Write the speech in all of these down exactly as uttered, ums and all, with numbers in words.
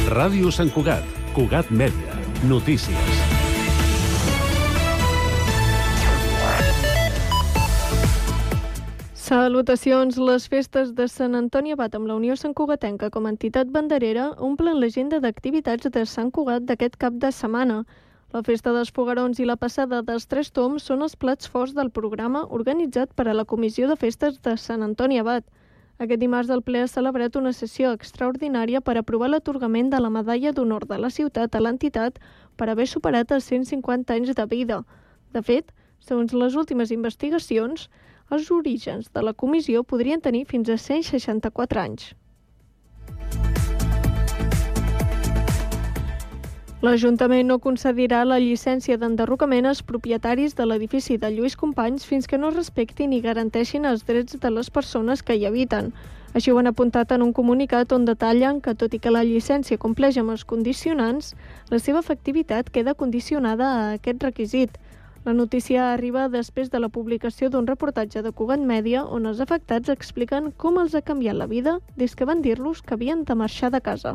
Ràdio Sant Cugat, Cugat Mèdia, notícies. Salutacions. Les festes de Sant Antoni Abat amb la Unió Sant Cugatenca com a entitat banderera omplen l'agenda d'activitats de Sant Cugat d'aquest cap de setmana. La festa dels foguerons i la passada dels Tres Tombs són els plats forts del programa organitzat per a la Comissió de Festes de Sant Antoni Abat. Aquest dimarts el ple ha celebrat una sessió extraordinària per aprovar l'atorgament de la Medalla d'Honor de la ciutat a l'entitat per haver superat els cent cinquanta anys de vida. De fet, segons les últimes investigacions, els orígens de la comissió podrien tenir fins a cent seixanta-quatre anys. L'Ajuntament no concedirà la llicència d'enderrocament als propietaris de l'edifici de Lluís Companys fins que no respectin i garanteixin els drets de les persones que hi habiten. Així ho han apuntat en un comunicat on detallen que, tot i que la llicència compleix amb els condicionants, la seva efectivitat queda condicionada a aquest requisit. La notícia arriba després de la publicació d'un reportatge de Cugat Mèdia on els afectats expliquen com els ha canviat la vida des que van dir-los que havien de marxar de casa.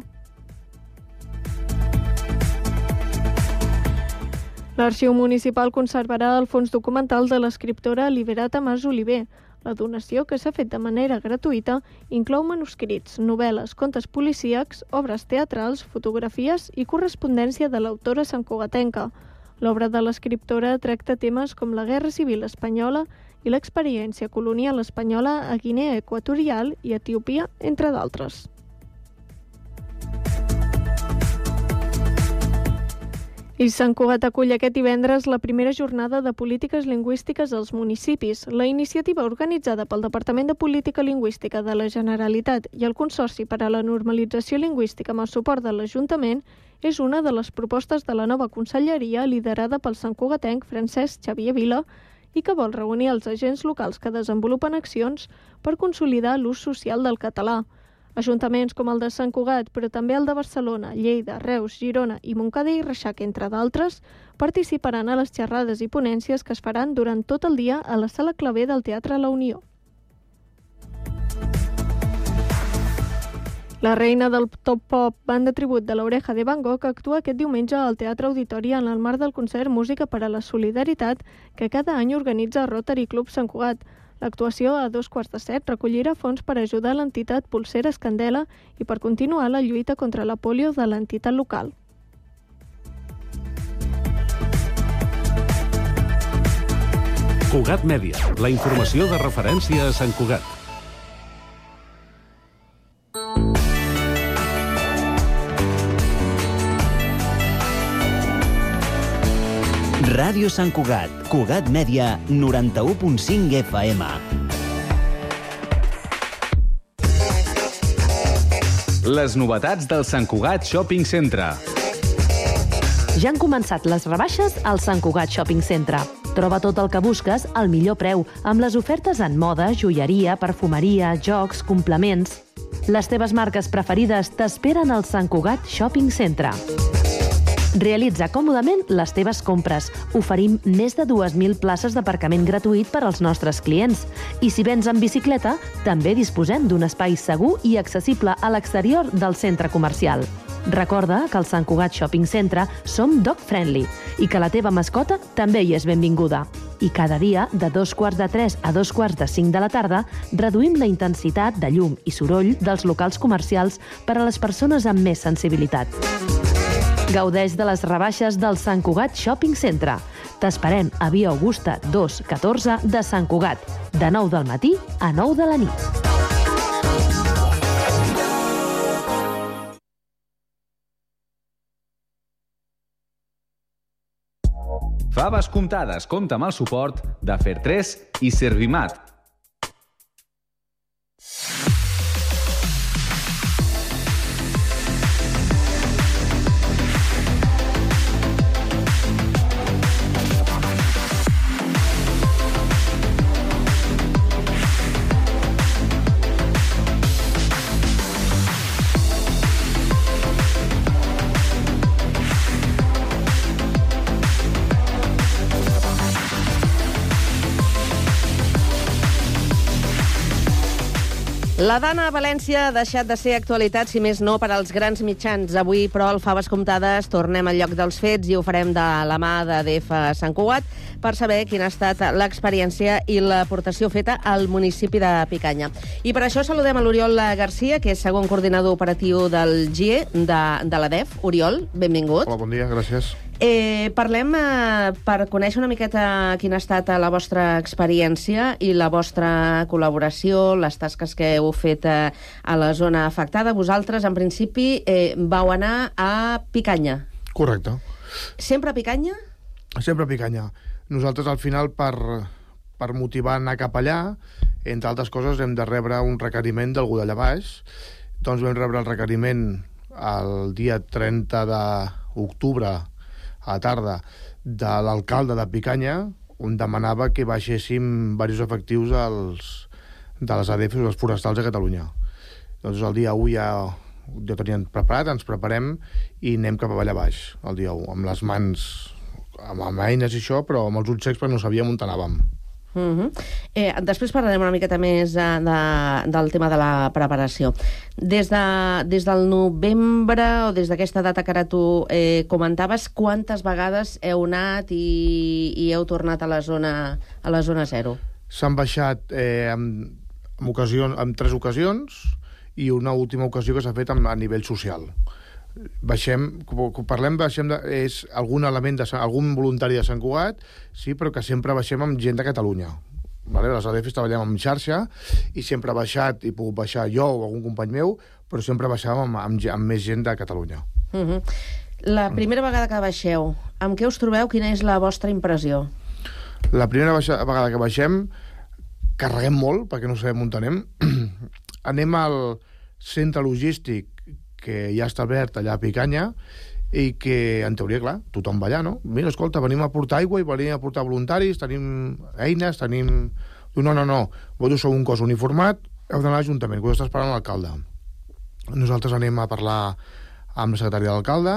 L'Arxiu Municipal conservarà el fons documental de l'escriptora Liberata Mas Oliver. La donació, que s'ha fet de manera gratuïta, inclou manuscrits, novel·les, contes policíacs, obres teatrals, fotografies i correspondència de l'autora santcugatenca. L'obra de l'escriptora tracta temes com la Guerra Civil Espanyola i l'experiència colonial espanyola a Guinea Equatorial i Etiòpia, entre d'altres. I Sant Cugat acull aquest divendres la primera jornada de polítiques lingüístiques als municipis. La iniciativa organitzada pel Departament de Política Lingüística de la Generalitat i el Consorci per a la Normalització Lingüística amb el suport de l'Ajuntament és una de les propostes de la nova conselleria liderada pel santcugatenc Francesc Xavier Vila i que vol reunir els agents locals que desenvolupen accions per consolidar l'ús social del català. Ajuntaments com el de Sant Cugat, però també el de Barcelona, Lleida, Reus, Girona i Montcada i Reixac, entre d'altres, participaran a les xerrades i ponències que es faran durant tot el dia a la Sala Clavé del Teatre La Unió. La reina del top pop, banda tribut de l'Oreja de Van Gogh, actua aquest diumenge al Teatre Auditori en el marc del concert Música per a la Solidaritat que cada any organitza Rotary Club Sant Cugat. L'actuació a dos quarts de set recollirà fons per ajudar l'entitat Polseres Candela i per continuar la lluita contra la pòlio de l'entitat local. Cugat Mèdia, la informació de referència a Sant Cugat. Ràdio Sant Cugat, Cugat Mèdia, noranta-u punt cinc F M. Les novetats del Sant Cugat Shopping Centre. Ja han començat les rebaixes al Sant Cugat Shopping Centre. Troba tot el que busques al millor preu, amb les ofertes en moda, joieria, perfumeria, jocs, complements. Les teves marques preferides t'esperen al Sant Cugat Shopping Centre. Realitza còmodament les teves compres. Oferim més de dues mil places d'aparcament gratuït per als nostres clients. I si vens en bicicleta, també disposem d'un espai segur i accessible a l'exterior del centre comercial. Recorda que al Sant Cugat Shopping Centre som dog friendly i que la teva mascota també hi és benvinguda. I cada dia, de dos quarts de tres a dos quarts de cinc de la tarda, reduïm la intensitat de llum i soroll dels locals comercials per a les persones amb més sensibilitat. Gaudeix de les rebaixes del Sant Cugat Shopping Centre. T'esperem a Via Augusta dos catorze de Sant Cugat, de nou del matí a nou de la nit. Faves comptades compta amb el suport de Fertres i Servimat. La Dana a València ha deixat de ser actualitat, si més no, per als grans mitjans. Avui, però, al Faves Comptades tornem al lloc dels fets i ho farem de la mà de D F Sant Cugat per saber quina ha estat l'experiència i l'aportació feta al municipi de Picanya. I per això saludem a l'Oriol Garcia, que és segon coordinador operatiu del G I E de, de la D E F. Oriol, benvingut. Hola, bon dia, gràcies. Eh, parlem eh, per conèixer una miqueta quina ha estat la vostra experiència i la vostra col·laboració, les tasques que heu fet eh, a la zona afectada. Vosaltres, en principi, eh, vau anar a Picanya. Correcte. Sempre a Picanya? Sempre a Picanya. Nosaltres, al final, per, per motivar a anar cap allà, entre altres coses, hem de rebre un requeriment d'algú d'allà baix. Doncs vam rebre el requeriment el dia trenta d'octubre a la tarda de l'alcalde de Picanya, on demanava que baixéssim diversos efectius dels, de les A D Fs, dels forestals de Catalunya. Doncs el dia u ja, ja tenien preparat, ens preparem i anem cap allà baix, el dia u, amb les mans, amb, amb eines i això, però amb els ulls secs perquè no sabíem on anàvem. Uh-huh. eh, després parlarem una miqueta més de, de, del tema de la preparació. Des, de, des del novembre o des d'aquesta data que ara tu eh, comentaves, quantes vegades heu anat i, i heu tornat a la zona, a la zona zero? S'han baixat eh, en, en, ocasió, en tres ocasions i una última ocasió que s'ha fet a nivell social. Baixem, quan parlem, baixem de, és algun element de algun voluntari de Sant Cugat, sí, però que sempre baixem amb gent de Catalunya. Vale? Les A D Fs treballem amb xarxa i sempre ha baixat, i puc baixar jo o algun company meu, però sempre baixàvem amb, amb, amb més gent de Catalunya. Uh-huh. La primera vegada que baixeu, amb què us trobeu? Quina és la vostra impressió? La primera baixa, vegada que baixem, carreguem molt, perquè no sabem on anem. Anem al centre logístic que ja està obert allà a Picanya i que, en teoria, clar, tothom va allà, no? Mira, escolta, venim a portar aigua i venim a portar voluntaris, tenim eines, tenim... No, no, no, vosaltres sou un cos uniformat, heu d'anar a l'Ajuntament, que ho està esperant l'alcalde. Nosaltres anem a parlar amb la secretària de l'alcalde,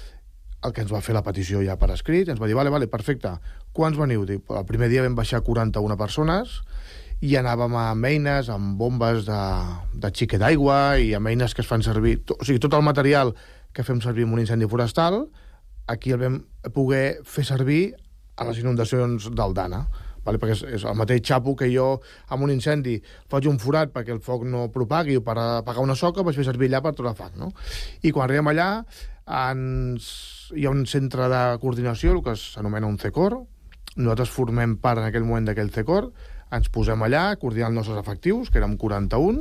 el que ens va fer la petició ja per escrit, ens va dir, vale, vale, perfecte, quants veniu? Dic, el primer dia vam baixar quaranta-una persones i anàvem amb eines, amb bombes de, de xiquet d'aigua i amb eines que es fan servir... To, o sigui, tot el material que fem servir en un incendi forestal, aquí el vam poder fer servir a les inundacions del Dana. Vale? Perquè és, és el mateix xapo que jo, amb un incendi, faig un forat perquè el foc no propagui o per apagar una soca, vaig fer servir allà per tot el foc, no? I quan arribem allà, ens... hi ha un centre de coordinació, el que s'anomena un C E C O R. Nosaltres formem part en aquell moment d'aquell C E C O R, ens posem allà, coordinant els nostres efectius, que érem quaranta-un,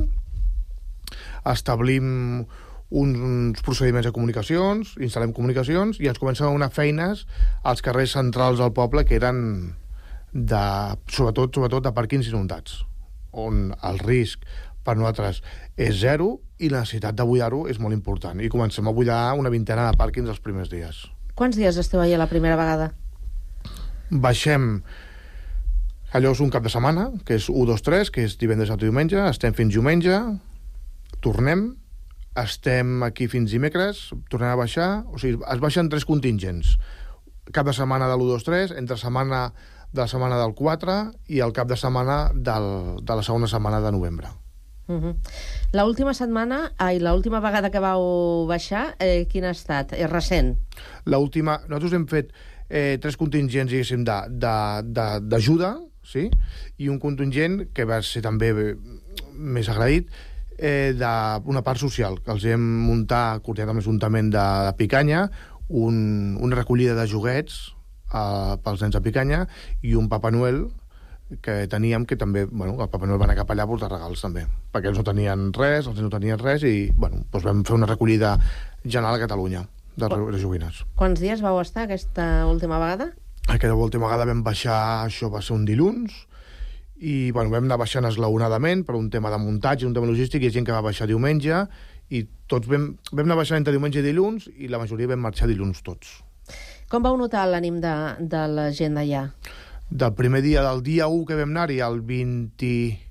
establim uns procediments de comunicacions, instal·lem comunicacions i ens comencem a donar feines als carrers centrals del poble, que eren de, sobretot, sobretot de pàrquings inundats, on el risc per nosaltres és zero i la necessitat de buidar-ho és molt important. I comencem a buidar una vintena de pàrquings els primers dies. Quants dies esteu allà la primera vegada? Baixem... Allò és un cap de setmana, que és u, dos, tres, que és divendres a diumenge, estem fins diumenge, tornem, estem aquí fins dimecres, tornem a baixar, o sigui, es baixen tres contingents. Cap de setmana de l'u, dos, tres, entre setmana de la setmana del quatre i el cap de setmana del, de la segona setmana de novembre. Uh-huh. L'última setmana, ai, l'última vegada que vau baixar, eh, quina ha estat? És recent? L'última... Nosaltres hem fet eh, tres contingents, diguéssim, d'ajuda, sí? I un contingent que va ser també més agraït eh, d'una part social, que els hem muntat, coordinat amb l'Ajuntament de, de Picanya, un, una recollida de joguets eh, pels nens de Picanya i un Papa Noel que teníem, que també, bueno, el Papa Noel va anar cap allà a portar regals també, perquè ells no tenien res, els nens no tenien res i, bueno, doncs vam fer una recollida general a Catalunya de, de joguines. Quants dies vau estar aquesta última vegada? Aquella última vegada vam baixar, això va ser un dilluns, i bueno, vam anar baixant esglaonadament per un tema de muntatge, un tema logístic, hi ha gent que va baixar diumenge, i tots vam, vam anar baixant entre diumenge i dilluns, i la majoria vam marxar dilluns tots. Com vau notar l'ànim de, de la gent d'allà? Del primer dia, del dia u que vam anar-hi, al vint-i-tres,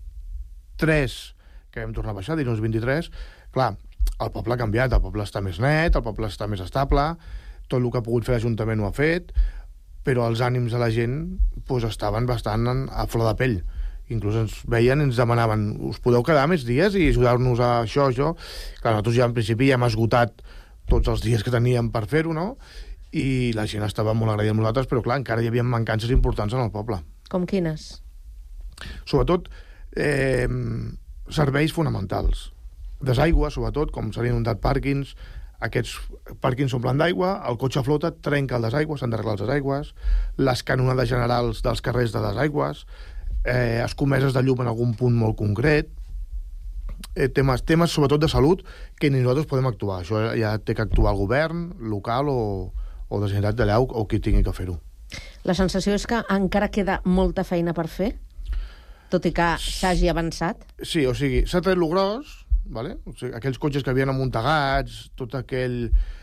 que vam tornar a baixar, dilluns vint-i-tres, clar, el poble ha canviat, el poble està més net, el poble està més estable, tot el que ha pogut fer l'Ajuntament ho ha fet, però els ànims de la gent doncs, estaven bastant a flor de pell. inclús ens veien i ens demanaven us podeu quedar més dies i ajudar-nos a això, això. Clar, nosaltres ja en principi ja hem esgotat tots els dies que teníem per fer-ho, no? I la gent estava molt agraïda amb nosaltres, però clar, encara hi havia mancances importants en el poble. Com quines? Sobretot eh, serveis fonamentals. Desaigua, sobretot, com s'han inundat pàrquings, aquests pàrquings s'omplen d'aigua, el cotxe flota, trenca el desaigua, s'han d'arreglar els desaigües, les canonades generals dels carrers de desaigües, eh, escomeses de llum en algun punt molt concret, eh, temes, temes sobretot de salut que ni nosaltres podem actuar. Això ja té que actuar el govern local o, o de Generalitat d'allà o, o qui tingui que fer-ho. La sensació és que encara queda molta feina per fer, tot i que s'hagi avançat? Sí, o sigui, s'ha tret lo gros, vale? O sigui, aquells cotxes que havien amuntegats, tot aquell,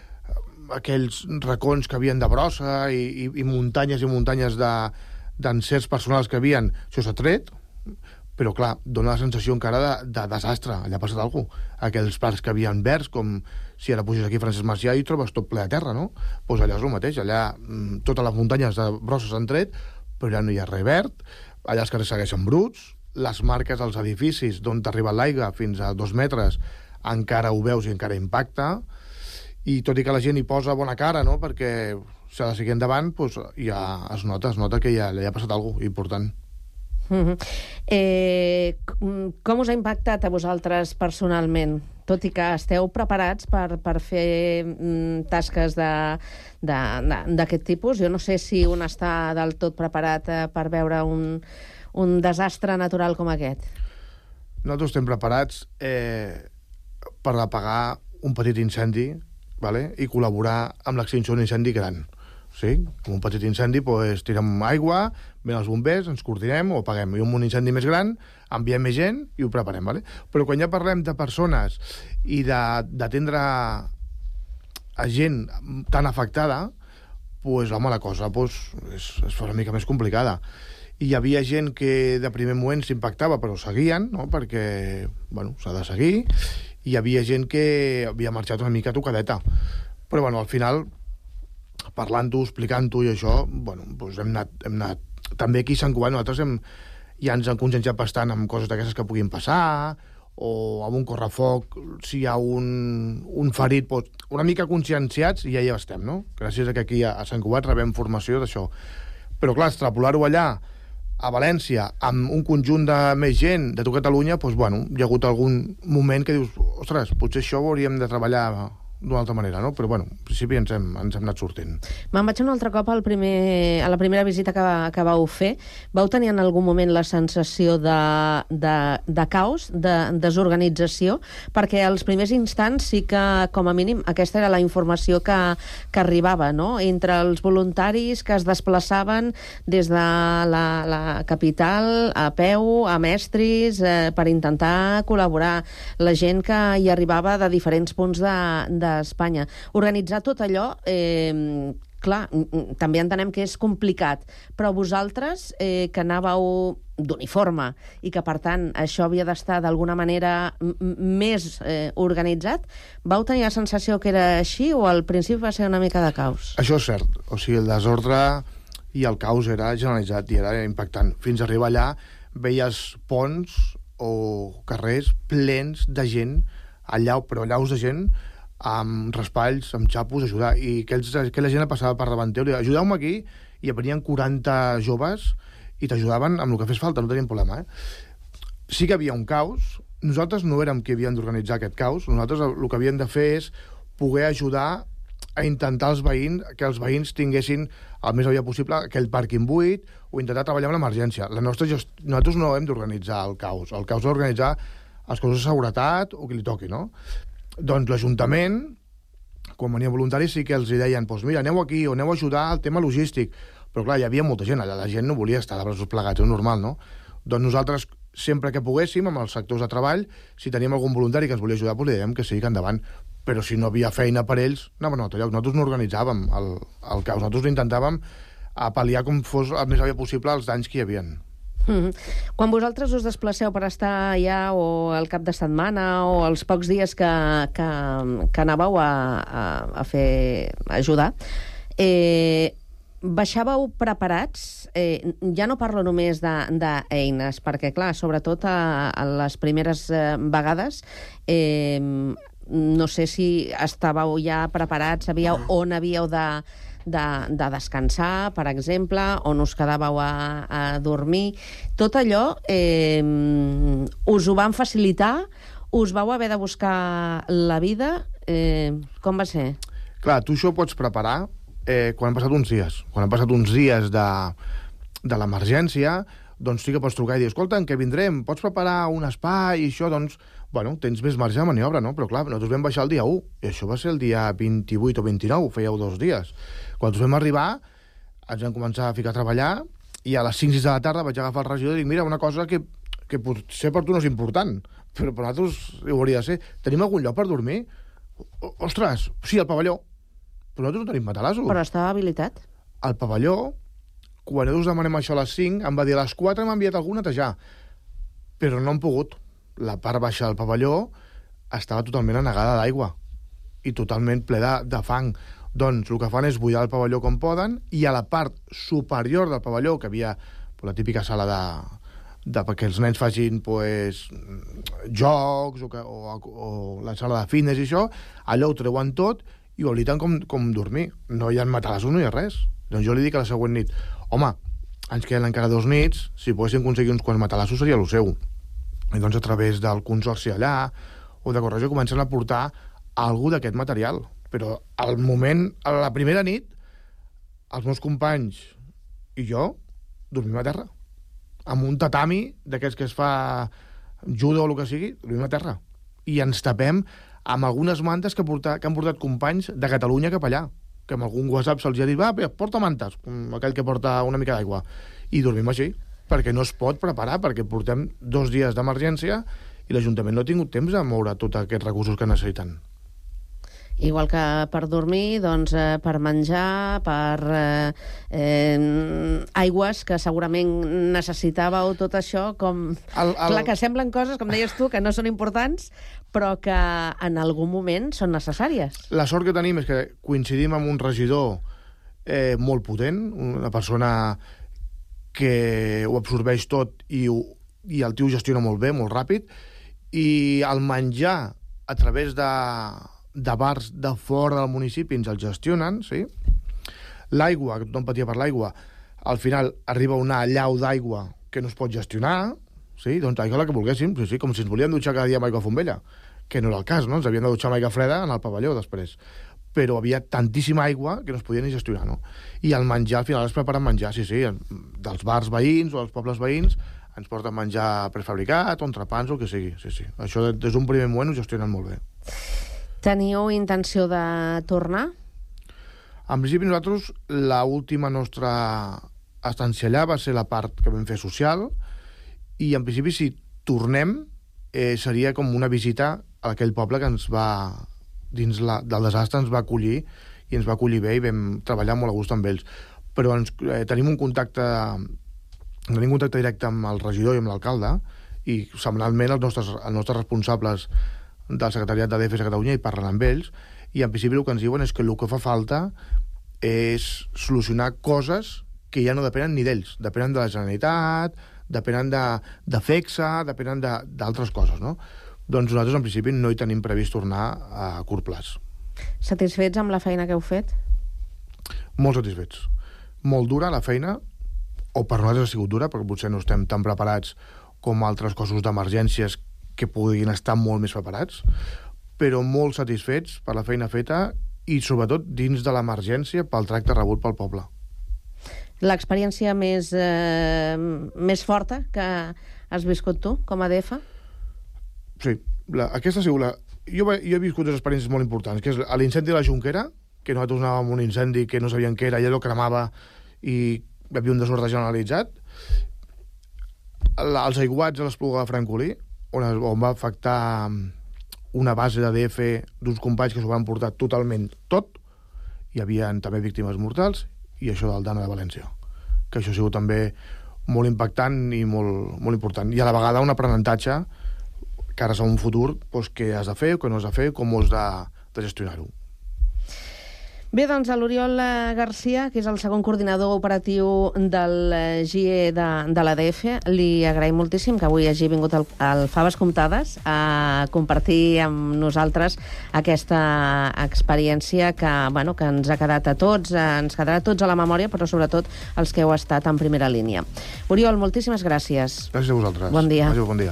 aquells racons que havien de brossa i, i, i muntanyes i muntanyes de, d'encerts personals que havien, això s'ha tret, però clar, dona la sensació encara de, de desastre, allà ha passat alguna cosa. Aquells parcs que havien verds, com si ara puges aquí a Francesc Macià i trobes tot ple de terra, no? Doncs pues allà és el mateix, allà totes les muntanyes de brosses s'han tret, però ja no hi ha res verd, allà els carrers segueixen bruts, les marques als edificis d'on t'arriba l'aigua fins a dos metres encara ho veus i encara impacta, i tot i que la gent hi posa bona cara, no?, perquè s'ha de seguir endavant, doncs ja es nota, es nota que ja, ja ha passat alguna cosa important. Mm-hmm. eh, com us ha impactat a vosaltres personalment? Tot i que esteu preparats per, per fer mm, tasques d'aquest tipus, jo no sé si un està del tot preparat eh, per veure un, un desastre natural com aquest. Nosaltres estem preparats eh, per apagar un petit incendi, vale? I col·laborar amb l'extinció d'un incendi gran. Sí? Com un petit incendi, doncs, tirem aigua, ven els bombers, ens coordinem, ho apaguem. I un incendi més gran, enviem més gent i ho preparem. Vale? Però quan ja parlem de persones i d'atendre a gent tan afectada, doncs, home, la cosa doncs, és, és una mica més complicada. I hi havia gent que de primer moment s'impactava, però seguien, no? Perquè bueno, s'ha de seguir. I hi havia gent que havia marxat una mica tocadeta. Però bueno, al final, parlant-ho, explicant-ho i això, bueno, doncs hem anat, hem anat... També aquí a Sant Cugat nosaltres hem, ja ens hem conscienciat bastant amb coses d'aquestes que puguin passar, o amb un correfoc, si hi ha un, un ferit, doncs, una mica conscienciats i ja hi estem, no? Gràcies a que aquí a Sant Cugat rebem formació d'això. Però clar, extrapolar-ho allà, a València, amb un conjunt de més gent de tot Catalunya, doncs, bueno, hi ha hagut algun moment que dius, ostres, potser això ho hauríem de treballar d'una altra manera, no? Però, bueno, en principi ens hem, ens hem anat sortint. Me'n vaig un altre cop al primer, a la primera visita que, que vau fer. Vau tenir en algun moment la sensació de, de, de caos, de desorganització? Perquè als primers instants sí que, com a mínim, aquesta era la informació que, que arribava, no? Entre els voluntaris que es desplaçaven des de la, la capital a peu, a Mestris, eh, per intentar col·laborar. La gent que hi arribava de diferents punts de, de d'Espanya. Organitzar tot allò, eh, clar, també entenem que és complicat, però vosaltres, eh, que anàveu d'uniforme i que, per tant, això havia d'estar d'alguna manera més eh, organitzat, vau tenir la sensació que era així o al principi va ser una mica de caos? Això és cert. O sigui, el desordre i el caos era generalitzat i era impactant. Fins a arribar allà veies ponts o carrers plens de gent, allà, però allaus de gent, amb raspalls, amb xapos, ajudar. I aquells, aquella gent passava per davant teu, ajudeu-me aquí, i venien quaranta joves i t'ajudaven amb el que fes falta, no tenien problema. Eh? Sí que havia un caos. Nosaltres no érem qui havíem d'organitzar aquest caos. Nosaltres el que havíem de fer és poder ajudar a intentar els veïns, que els veïns tinguessin el més aviat possible aquell pàrquing buit o intentar treballar amb l'emergència. La nostra gest... Nosaltres no hem d'organitzar el caos. El caos ha d'organitzar els cossos de seguretat o qui li toqui, no? Doncs l'Ajuntament, quan venien voluntaris, sí que els deien, doncs mira, aneu aquí o aneu a ajudar al tema logístic. Però clar, hi havia molta gent allà, la gent no volia estar de braços plegats, és normal, no? Doncs nosaltres, sempre que poguéssim, amb els sectors de treball, si teníem algun voluntari que ens volia ajudar, doncs li dèiem que sí, que endavant. Però si no havia feina per ells, anàvem a un altre lloc. Nosaltres no organitzàvem el, el caos, nosaltres intentàvem pal·liar com fos el més aviat possible els danys que hi havia. Mm-hmm. Quan vosaltres us desplaceu per estar allà o al cap de setmana o els pocs dies que, que, que anàveu a, a, a fer a ajudar, eh, baixàveu preparats? Eh, ja no parlo només d'eines, perquè, clar, sobretot a, a les primeres eh, vegades, eh, no sé si estàveu ja preparats, sabíeu on havíeu de, de, de descansar, per exemple, on us quedàveu a, a dormir. Tot allò eh, us ho van facilitar? Us vau haver de buscar la vida? Eh, com va ser? Clar, tu això ho pots preparar eh, quan han passat uns dies. Quan han passat uns dies de, de l'emergència, doncs sí que pots trucar i dir, escolta, en què vindrem? Pots preparar un espai i això? Doncs, bueno, tens més marge de maniobra, no? Però clar, nosaltres vam baixar el dia u, i això va ser el dia vint-i-vuit o vint-i-nou, fèieu dos dies. Quan ens vam arribar, ens vam començar a ficar a treballar, i a les cinc o sis de la tarda vaig agafar el regidor i dic, mira, una cosa que, que potser per tu no és important, però per nosaltres ho hauria de ser. Tenim algun lloc per dormir? O, ostres, sí, al pavelló. Però nosaltres no tenim matalassos. Però estava habilitat? Al pavelló, quan nosaltres demanem això a les cinc, em va dir a les quatre m'ha enviat algú a netejar. Però no han pogut. La part baixa del pavelló estava totalment anegada d'aigua i totalment ple de, de fang. Doncs el que fan és buidar el pavelló com poden, i a la part superior del pavelló, que havia la típica sala de, de perquè els nens facin pues, jocs o, que, o, o la sala de fitness i això, allò ho treuen tot i ho habiliten com, com dormir. No hi ha matalassos, no hi ha res. Doncs jo li dic a la següent nit, home, ens queden encara dos nits, si poguéssim aconseguir uns quants matalassos seria el seu. I doncs a través del consorci allà o de Correjo comencen a portar algú d'aquest material. Però al moment, a la primera nit, els meus companys i jo dormim a terra. Amb un tatami d'aquests que es fa judo o el que sigui, dormim a terra. I ens tapem amb algunes mantes que, porta, que han portat companys de Catalunya cap allà, que amb algun WhatsApp se'ls ha dit, va, porta mantes, com aquell que porta una mica d'aigua. I dormim així, perquè no es pot preparar, perquè portem dos dies d'emergència i l'Ajuntament no ha tingut temps de moure tots aquests recursos que necessiten. Igual que per dormir, doncs eh, per menjar, per eh, eh, aigües, que segurament necessitàveu tot això, com... El, el... Clar, que semblen coses, com deies tu, que no són importants, però que en algun moment són necessàries. La sort que tenim és que coincidim amb un regidor eh, molt potent, una persona que ho absorbeix tot i, ho, i el tio gestiona molt bé, molt ràpid, i el menjar a través de... de bars de fora del municipi ens el gestionen, sí? L'aigua, que tothom patia per l'aigua, al final arriba una llau d'aigua que no es pot gestionar, sí? Doncs aigua la que volguéssim, sí, sí, com si ens volíem dutxar cada dia amb aigua fombella, que no era el cas, no? Ens havíem de dutxar amb aigua freda en el pavelló després. Però havia tantíssima aigua que no es podia ni gestionar, no? I el menjar, al final es preparen menjar, sí, sí, dels bars veïns o dels pobles veïns, ens porten menjar prefabricat, o entrepans, o el que sigui, sí, sí. Això des d'un primer moment ho gestionen molt bé. Teniu intenció de tornar? En principi, nosaltres, l'última nostra estància allà va ser la part que vam fer social, i en principi, si tornem, eh, seria com una visita a aquell poble que ens va, dins la, del desastre, ens va acollir, i ens va acollir bé, i vam treballar molt a gust amb ells. Però ens, eh, tenim un contacte, tenim un contacte directe amb el regidor i amb l'alcalde, i setmanalment els nostres, els nostres responsables del secretariat de D F S a Catalunya i parlen amb ells, i en principi el que ens diuen és que el que fa falta és solucionar coses que ja no depenen ni d'ells, depenen de la Generalitat, depenen de, de FECSA, depenen d'altres coses, no? Doncs nosaltres en principi no hi tenim previst tornar a curt plaç. Satisfets amb la feina que heu fet? Molt satisfets. Molt dura la feina, o per nosaltres ha sigut dura, perquè potser no estem tan preparats com altres cossos d'emergències que puguin estar molt més preparats, però molt satisfets per la feina feta i, sobretot, dins de l'emergència pel tracte rebut pel poble. L'experiència més, eh, més forta que has viscut tu, com a D F? Sí, la, aquesta ha sigut la... Jo, jo he viscut dues experiències molt importants, que és l'incendi de la Jonquera, que nosaltres anàvem amb un incendi que no sabíem què era, i allò cremava i hi havia un desordre generalitzat. La, els aiguats a l'Espluga de Francolí, on, es, on va afectar una base de D F d'uns companys que s'ho van portar totalment tot. Hi havia també víctimes mortals, i això del Dana de València, que això ha sigut també molt impactant i molt, molt important. I a la vegada un aprenentatge que ara és un futur, doncs, què has de fer, què no has de fer, com ho has de, de gestionar-ho. Bé, doncs, a l'Oriol Garcia, que és el segon coordinador operatiu del G I E de, de l'A D F, li agraïm moltíssim que avui hagi vingut al, al Faves Comptades a compartir amb nosaltres aquesta experiència que, bueno, que ens ha quedat a tots, ens quedarà a tots a la memòria, però sobretot els que heu estat en primera línia. Oriol, moltíssimes gràcies. Gràcies a vosaltres. Bon dia. Adéu, bon dia.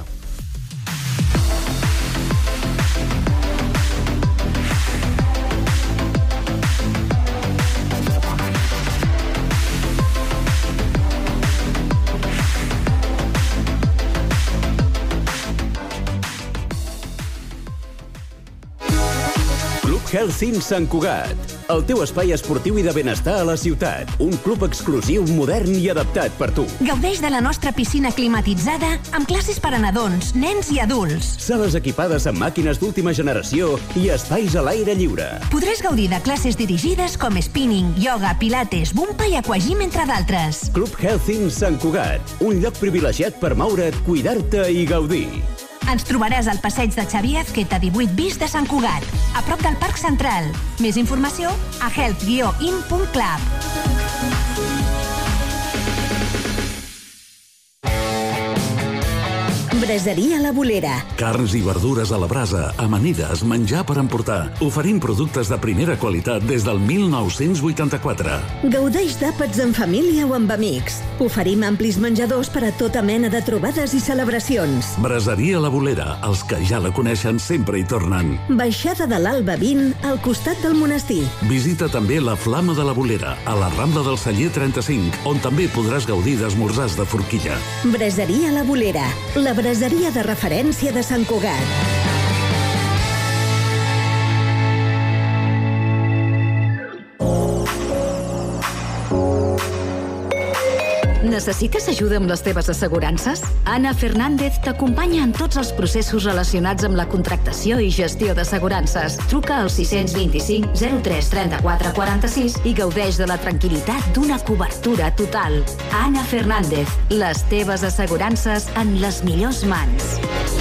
Health Sant Cugat, el teu espai esportiu i de benestar a la ciutat. Un club exclusiu, modern i adaptat per tu. Gaudeix de la nostra piscina climatitzada amb classes per a nadons, nens i adults. Sales equipades amb màquines d'última generació i espais a l'aire lliure. Podràs gaudir de classes dirigides com spinning, yoga, pilates, bumpa i aquagym, entre d'altres. Club Health Sant Cugat, un lloc privilegiat per moure't, cuidar-te i gaudir. Ens trobaràs al passeig de Xavier Azqueta divuit bis de Sant Cugat, a prop del Parc Central. Més informació a health guió in punt club. Braseria La Bolera. Carns i verdures a la brasa, amanides, menjar per emportar. Oferim productes de primera qualitat des del mil nou-cents vuitanta-quatre. Gaudeix d'àpats en família o amb amics. Oferim amplis menjadors per a tota mena de trobades i celebracions. Braseria La Bolera. Els que ja la coneixen sempre hi tornen. Baixada de l'Alba vint, al costat del monestir. Visita també la Flama de la Bolera, a la Rambla del Celler trenta-cinc, on també podràs gaudir d'esmorzars de forquilla. Braseria La Bolera. La braseria de referència de Sant Cugat. Necessites ajuda amb les teves assegurances? Anna Fernández t'acompanya en tots els processos relacionats amb la contractació i gestió d'assegurances. Truca al sis vint-i-cinc zero tres trenta-quatre quaranta-sis i gaudeix de la tranquil·litat d'una cobertura total. Anna Fernández, les teves assegurances en les millors mans.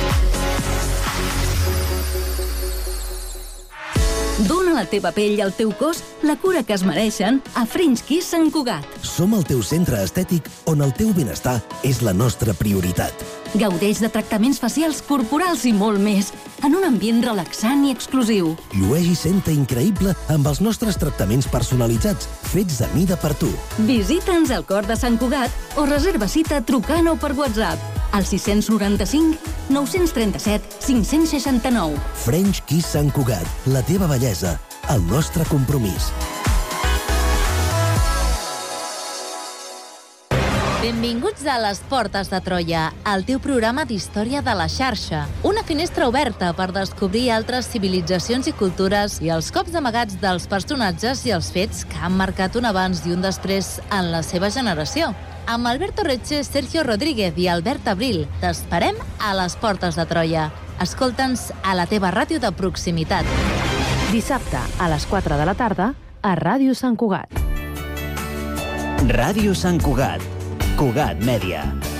Dóna a la teva pell i al teu cos la cura que es mereixen a French Kiss Sant Cugat. Som el teu centre estètic on el teu benestar és la nostra prioritat. Gaudeix de tractaments facials, corporals i molt més, en un ambient relaxant i exclusiu. Llueix i senta increïble amb els nostres tractaments personalitzats, fets a mida per tu. Visita'ns al cor de Sant Cugat o reserva cita trucant o per WhatsApp al sis noranta-cinc nou trenta-set cinc seixanta-nou. French Kiss Sant Cugat, la teva bellesa, el nostre compromís. Benvinguts a Les Portes de Troia, el teu programa d'història de la xarxa. Una finestra oberta per descobrir altres civilitzacions i cultures i els cops amagats dels personatges i els fets que han marcat un abans i un després en la seva generació. Amb Alberto Reche, Sergio Rodríguez i Albert Abril, t'esperem a Les Portes de Troia. Escolta'ns a la teva ràdio de proximitat. Dissabte, a les quatre de la tarda, a Ràdio Sant Cugat. Ràdio Sant Cugat. Cugat Mèdia.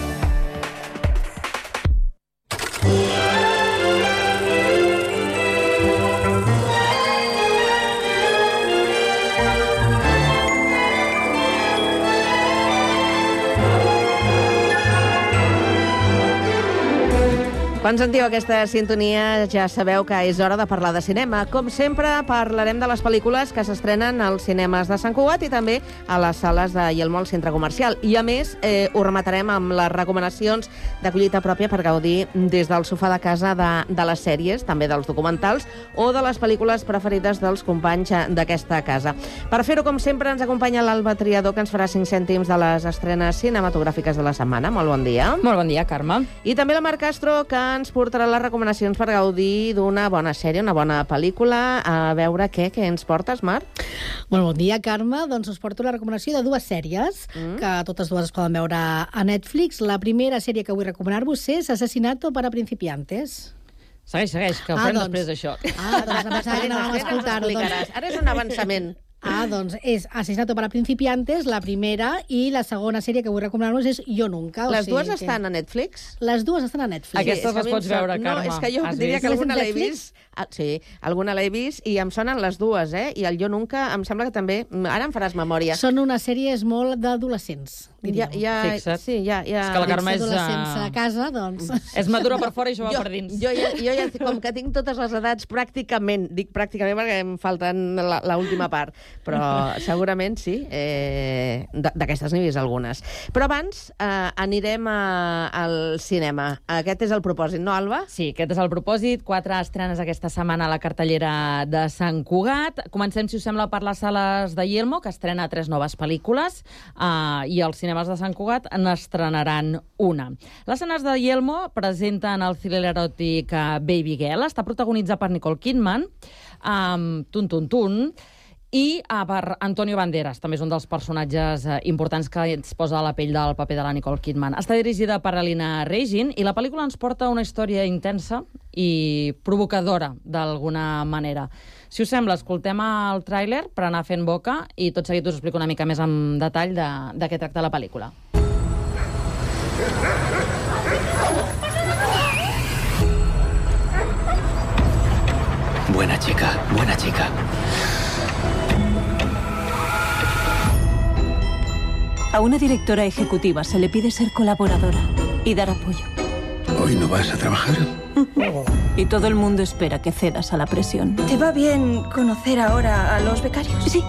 Quan sentiu aquesta sintonia ja sabeu que és hora de parlar de cinema. Com sempre, parlarem de les pel·lícules que s'estrenen als cinemes de Sant Cugat i també a les sales de Yelmo al centre comercial. I a més, eh, ho rematarem amb les recomanacions de collita pròpia per gaudir des del sofà de casa de, de les sèries, també dels documentals o de les pel·lícules preferides dels companys d'aquesta casa. Per fer-ho, com sempre, ens acompanya l'Alba Triador, que ens farà cinc cèntims de les estrenes cinematogràfiques de la setmana. Molt bon dia. Molt bon dia, Carme. I també la Mar Castro, que ens portarà les recomanacions per gaudir d'una bona sèrie, una bona pel·lícula. A veure què, què ens portes, Mar? Molt bon dia, Carme. Doncs us porto la recomanació de dues sèries, mm. que totes dues es poden veure a Netflix. La primera sèrie que vull recomanar-vos és Asesinato para principiantes. Segueix, segueix, que ho ah, farem doncs. després d'això. Ah, doncs em pensava que anàvem a escoltar-ho. Doncs... Ara és un avançament. Ah, doncs és Asesinato para principiantes, la primera, i la segona sèrie que vull recomanar-vos és Yo Nunca. Les o sigui dues que... estan a Netflix? Les dues estan a Netflix. Aquestes les pots veure, Carme. No, és que jo Has diria vist? que alguna l'he vist Ah, sí, alguna l'he vist i em sonen les dues, eh? I el Jo Nunca em sembla que també... Ara em faràs memòria. Són unes sèries molt d'adolescents. Ja, ja, Fixa't. sí, ja, ja... És que la Carme és... Adolescents a Uh... casa, doncs... És madura per fora i jove jo, per dins. Jo ja, jo ja, com que tinc totes les edats pràcticament, dic pràcticament perquè em falten l'última part, però segurament sí, eh, d'aquestes n'he vist algunes. Però abans eh, anirem a, al cinema. Aquest és el propòsit, no, Alba? Sí, aquest és el propòsit. Quatre estrenes aquesta setmana a la cartellera de Sant Cugat. Comencem, si us sembla, per les sales de Yelmo, que estrena tres noves pel·lícules, eh, i els cinemes de Sant Cugat n'estrenaran una. Les escenes de Yelmo presenten el thriller eròtic Baby Girl. Està protagonitzat per Nicole Kidman, amb Tun Tun Tun, i uh, per Antonio Banderas, també és un dels personatges uh, importants que ens posa a la pell del paper de la Nicole Kidman. Està dirigida per Alina Regin i la pel·lícula ens porta una història intensa i provocadora, d'alguna manera. Si us sembla, escoltem el tràiler per anar fent boca i tot seguit us explico una mica més en detall de, de què tracta la pel·lícula. Buena chica, buena chica. A una directora ejecutiva se le pide ser colaboradora y dar apoyo. ¿Hoy no vas a trabajar? Y todo el mundo espera que cedas a la presión. ¿Te va bien conocer ahora a los becarios? Sí.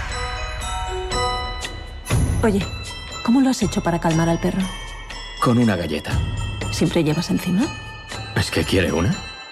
Oye, ¿cómo lo has hecho para calmar al perro? Con una galleta. ¿Siempre llevas encima? ¿Es que quiere una?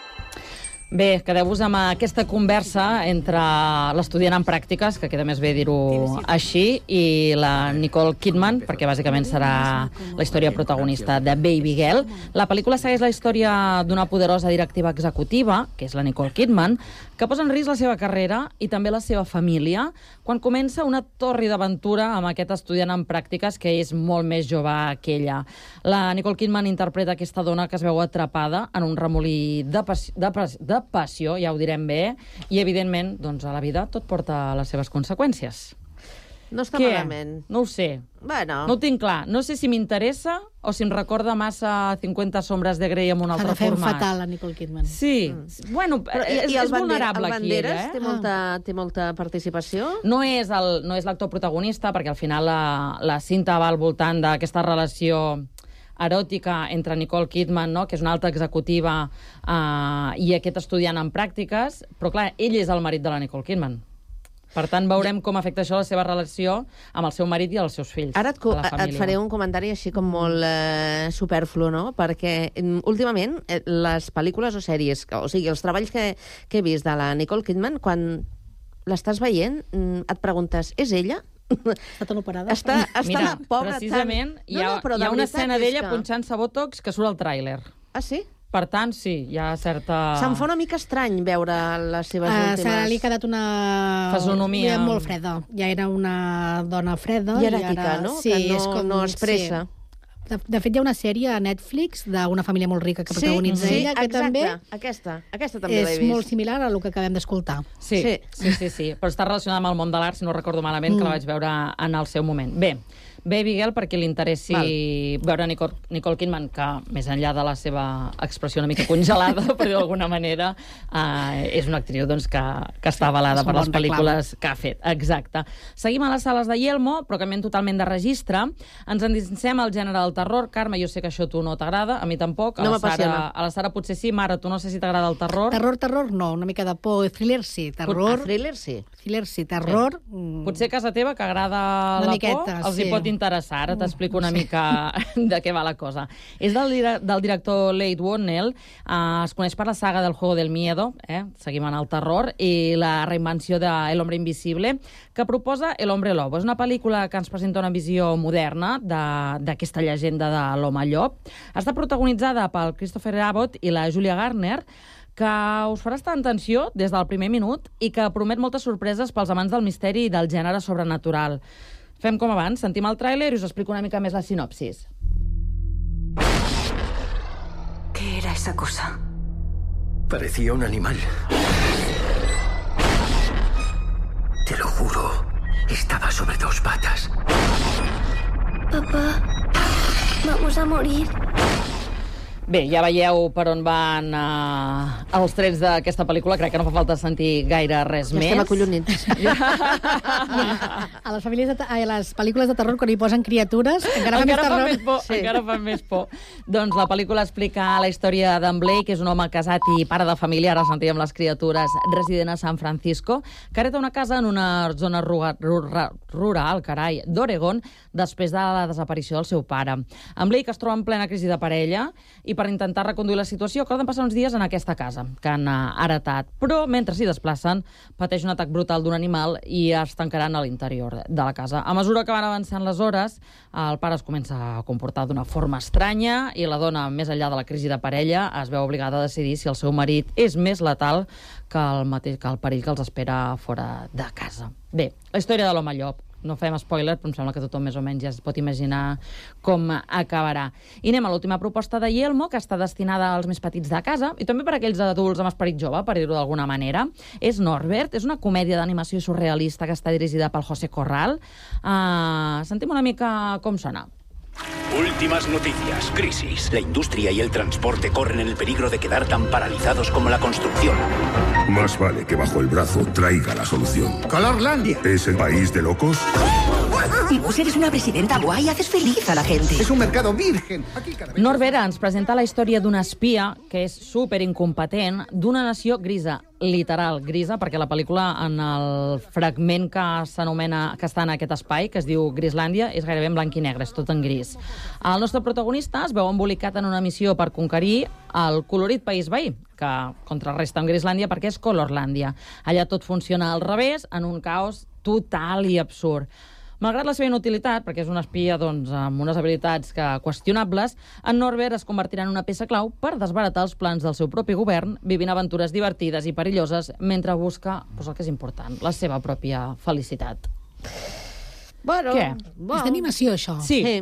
Bé, quedeu-vos amb aquesta conversa entre l'estudiant en pràctiques, que queda més bé dir-ho així, i la Nicole Kidman, perquè bàsicament serà la història protagonista de Baby Girl. La pel·lícula segueix la història d'una poderosa directiva executiva, que és la Nicole Kidman, que posa en risc la seva carrera i també la seva família quan comença una torri d'aventura amb aquest estudiant en pràctiques que és molt més jove que ella. La Nicole Kidman interpreta aquesta dona que es veu atrapada en un remolí de, passió, de, de passió, ja ho direm bé, i evidentment, doncs, a la vida tot porta les seves conseqüències. No està Què? malament. No ho sé. Bueno. No ho tinc clar. No sé si m'interessa o si em recorda massa cinquanta sombres de Grey amb un altre S'ha de fer format. fatal a Nicole Kidman. Sí. Mm. Bueno, Però, i, és, i el és vulnerable el aquí, Banderas ella, eh? té, molta, té molta participació? No és el- no és l'actor protagonista, perquè al final la, la cinta va al voltant d'aquesta relació eròtica entre Nicole Kidman, no?, que és una alta executiva, uh, i aquest estudiant en pràctiques, però clar, ell és el marit de la Nicole Kidman. Per tant, veurem com afecta això la seva relació amb el seu marit i els seus fills. Ara et, a la et família. faré un comentari així com molt eh, superflu, no? Perquè mm, últimament eh, les pel·lícules o sèries, o sigui, els treballs que, que he vist de la Nicole Kidman, quan l'estàs veient, mm, et preguntes, és ella? Està tan operada. Està, està Mira, la pobra precisament, tan... hi ha, no, no, però hi ha de una veritat escena és d'ella que... punxant-se botox que surt al tràiler. Ah, sí? Per tant, sí, hi ha certa... Se'm fa una mica estrany veure les seves Uh, últimes... se li ha quedat una... Fesonomia. Molt freda. Ja era una dona freda. Hieràtica, i ara... no? Sí, Que no- és com... no expressa. Sí. De, de fet, hi ha una sèrie a Netflix d'una família molt rica que protagonitza sí, ella, que exacte. també Aquesta, aquesta també l'he és vist. molt similar a el que acabem d'escoltar. Sí, sí, sí, sí, sí. Però està relacionada amb el món de l'art, si no recordo malament, mm. que la vaig veure en el seu moment. Bé, Baby Girl, perquè li interessi Val. veure Nicole, Nicole Kidman, que més enllà de la seva expressió una mica congelada, per dir d'alguna manera, eh, és una actriu doncs, que, que està avalada És un per les bon pel·lícules que ha fet. Exacte. Seguim a les sales de Yelmo, però canviem totalment de registre. Ens endinsem al gènere del terror. Carme, jo sé que això a tu no t'agrada, a mi tampoc. A No la Sara, m'apassiona. a la Sara potser sí. Mara, tu no sé si t'agrada el terror. Terror, terror, no. Una mica de por. Thriller, sí. Terror... Ah, thriller, sí. Thriller, sí. Terror... Sí. Mm. Potser a casa teva, que agrada Una la miqueta, por, els hi sí. pot interessar. Ara t'explico una mica de què va la cosa. És del, dire- del director Leigh Whannell, eh, es coneix per la saga del Juego del Miedo, eh? Seguim en el terror, i la reinvenció de El Hombre Invisible, que proposa El Hombre Lobo. És una pel·lícula que ens presenta una visió moderna de- d'aquesta llegenda de l'home llop. Està protagonitzada pel Christopher Abbott i la Julia Garner, que us farà estar en tensió des del primer minut i que promet moltes sorpreses pels amants del misteri i del gènere sobrenatural. Fem com abans, sentim el tràiler i us explico una mica més la sinopsis. ¿Qué era esa cosa? Parecía un animal. Te lo juro, estaba sobre dos patas. Papá, vamos a morir. Bé, ja veieu per on van uh, els trets d'aquesta pel·lícula. Crec que no fa falta sentir gaire res ja més. Estem acollonits. A les, famílies de, a les pel·lícules de terror, quan hi posen criatures, encara, encara fa fa més més por. Sí. Encara fa més por. Doncs la pel·lícula explica la història d'en Blake, que és un home casat i pare de família, ara sentíem les criatures, resident a San Francisco, que hereta una casa en una zona rural, rural carai, d'Oregon, després de la desaparició del seu pare. En Blake es troba en plena crisi de parella i per intentar reconduir la situació acorden passar uns dies en aquesta casa que han heretat. Però mentre s'hi desplacen pateix un atac brutal d'un animal i es tancaran a l'interior de la casa. A mesura que van avançant les hores, el pare es comença a comportar d'una forma estranya i la dona, més enllà de la crisi de parella, es veu obligada a decidir si el seu marit és més letal que el, mateix, que el perill que els espera fora de casa. Bé, la història de l'home llop. No fem spoiler, però em sembla que tothom més o menys ja es pot imaginar com acabarà. I anem a l'última proposta de Yelmo, que està destinada als més petits de casa i també per a aquells adults amb esperit jove, per dir-ho d'alguna manera. És Norbert, és una comèdia d'animació surrealista que està dirigida pel José Corral. Uh, sentim una mica com sona. Últimas noticias. Crisis. La industria y el transporte corren el peligro de quedar tan paralizados como la construcción. Más vale que bajo el brazo traiga la solución. ¡Colorlandia! ¿Es el país de locos? Y vos eres una presidenta guay, haces feliz a la gente. Es un mercado virgen. Aquí cada vez... Norbert ens presenta la història d'un espia que és superincompetent d'una nació grisa, literal grisa, perquè la pel·lícula en el fragment que s'anomena, que està en aquest espai, que es diu Grislàndia, és gairebé en blanc i negre, és tot en gris. El nostre protagonista es veu embolicat en una missió per conquerir el colorit país veí, que contrarresta amb Grislàndia perquè és Colorlàndia. Allà tot funciona al revés, en un caos total i absurd. Malgrat la seva inutilitat, perquè és un espia doncs, amb unes habilitats que qüestionables, en Norbert es convertirà en una peça clau per desbaratar els plans del seu propi govern, vivint aventures divertides i perilloses mentre busca doncs, el que és important, la seva pròpia felicitat. Bueno, Què? Bo. És d'animació, això? Sí. sí.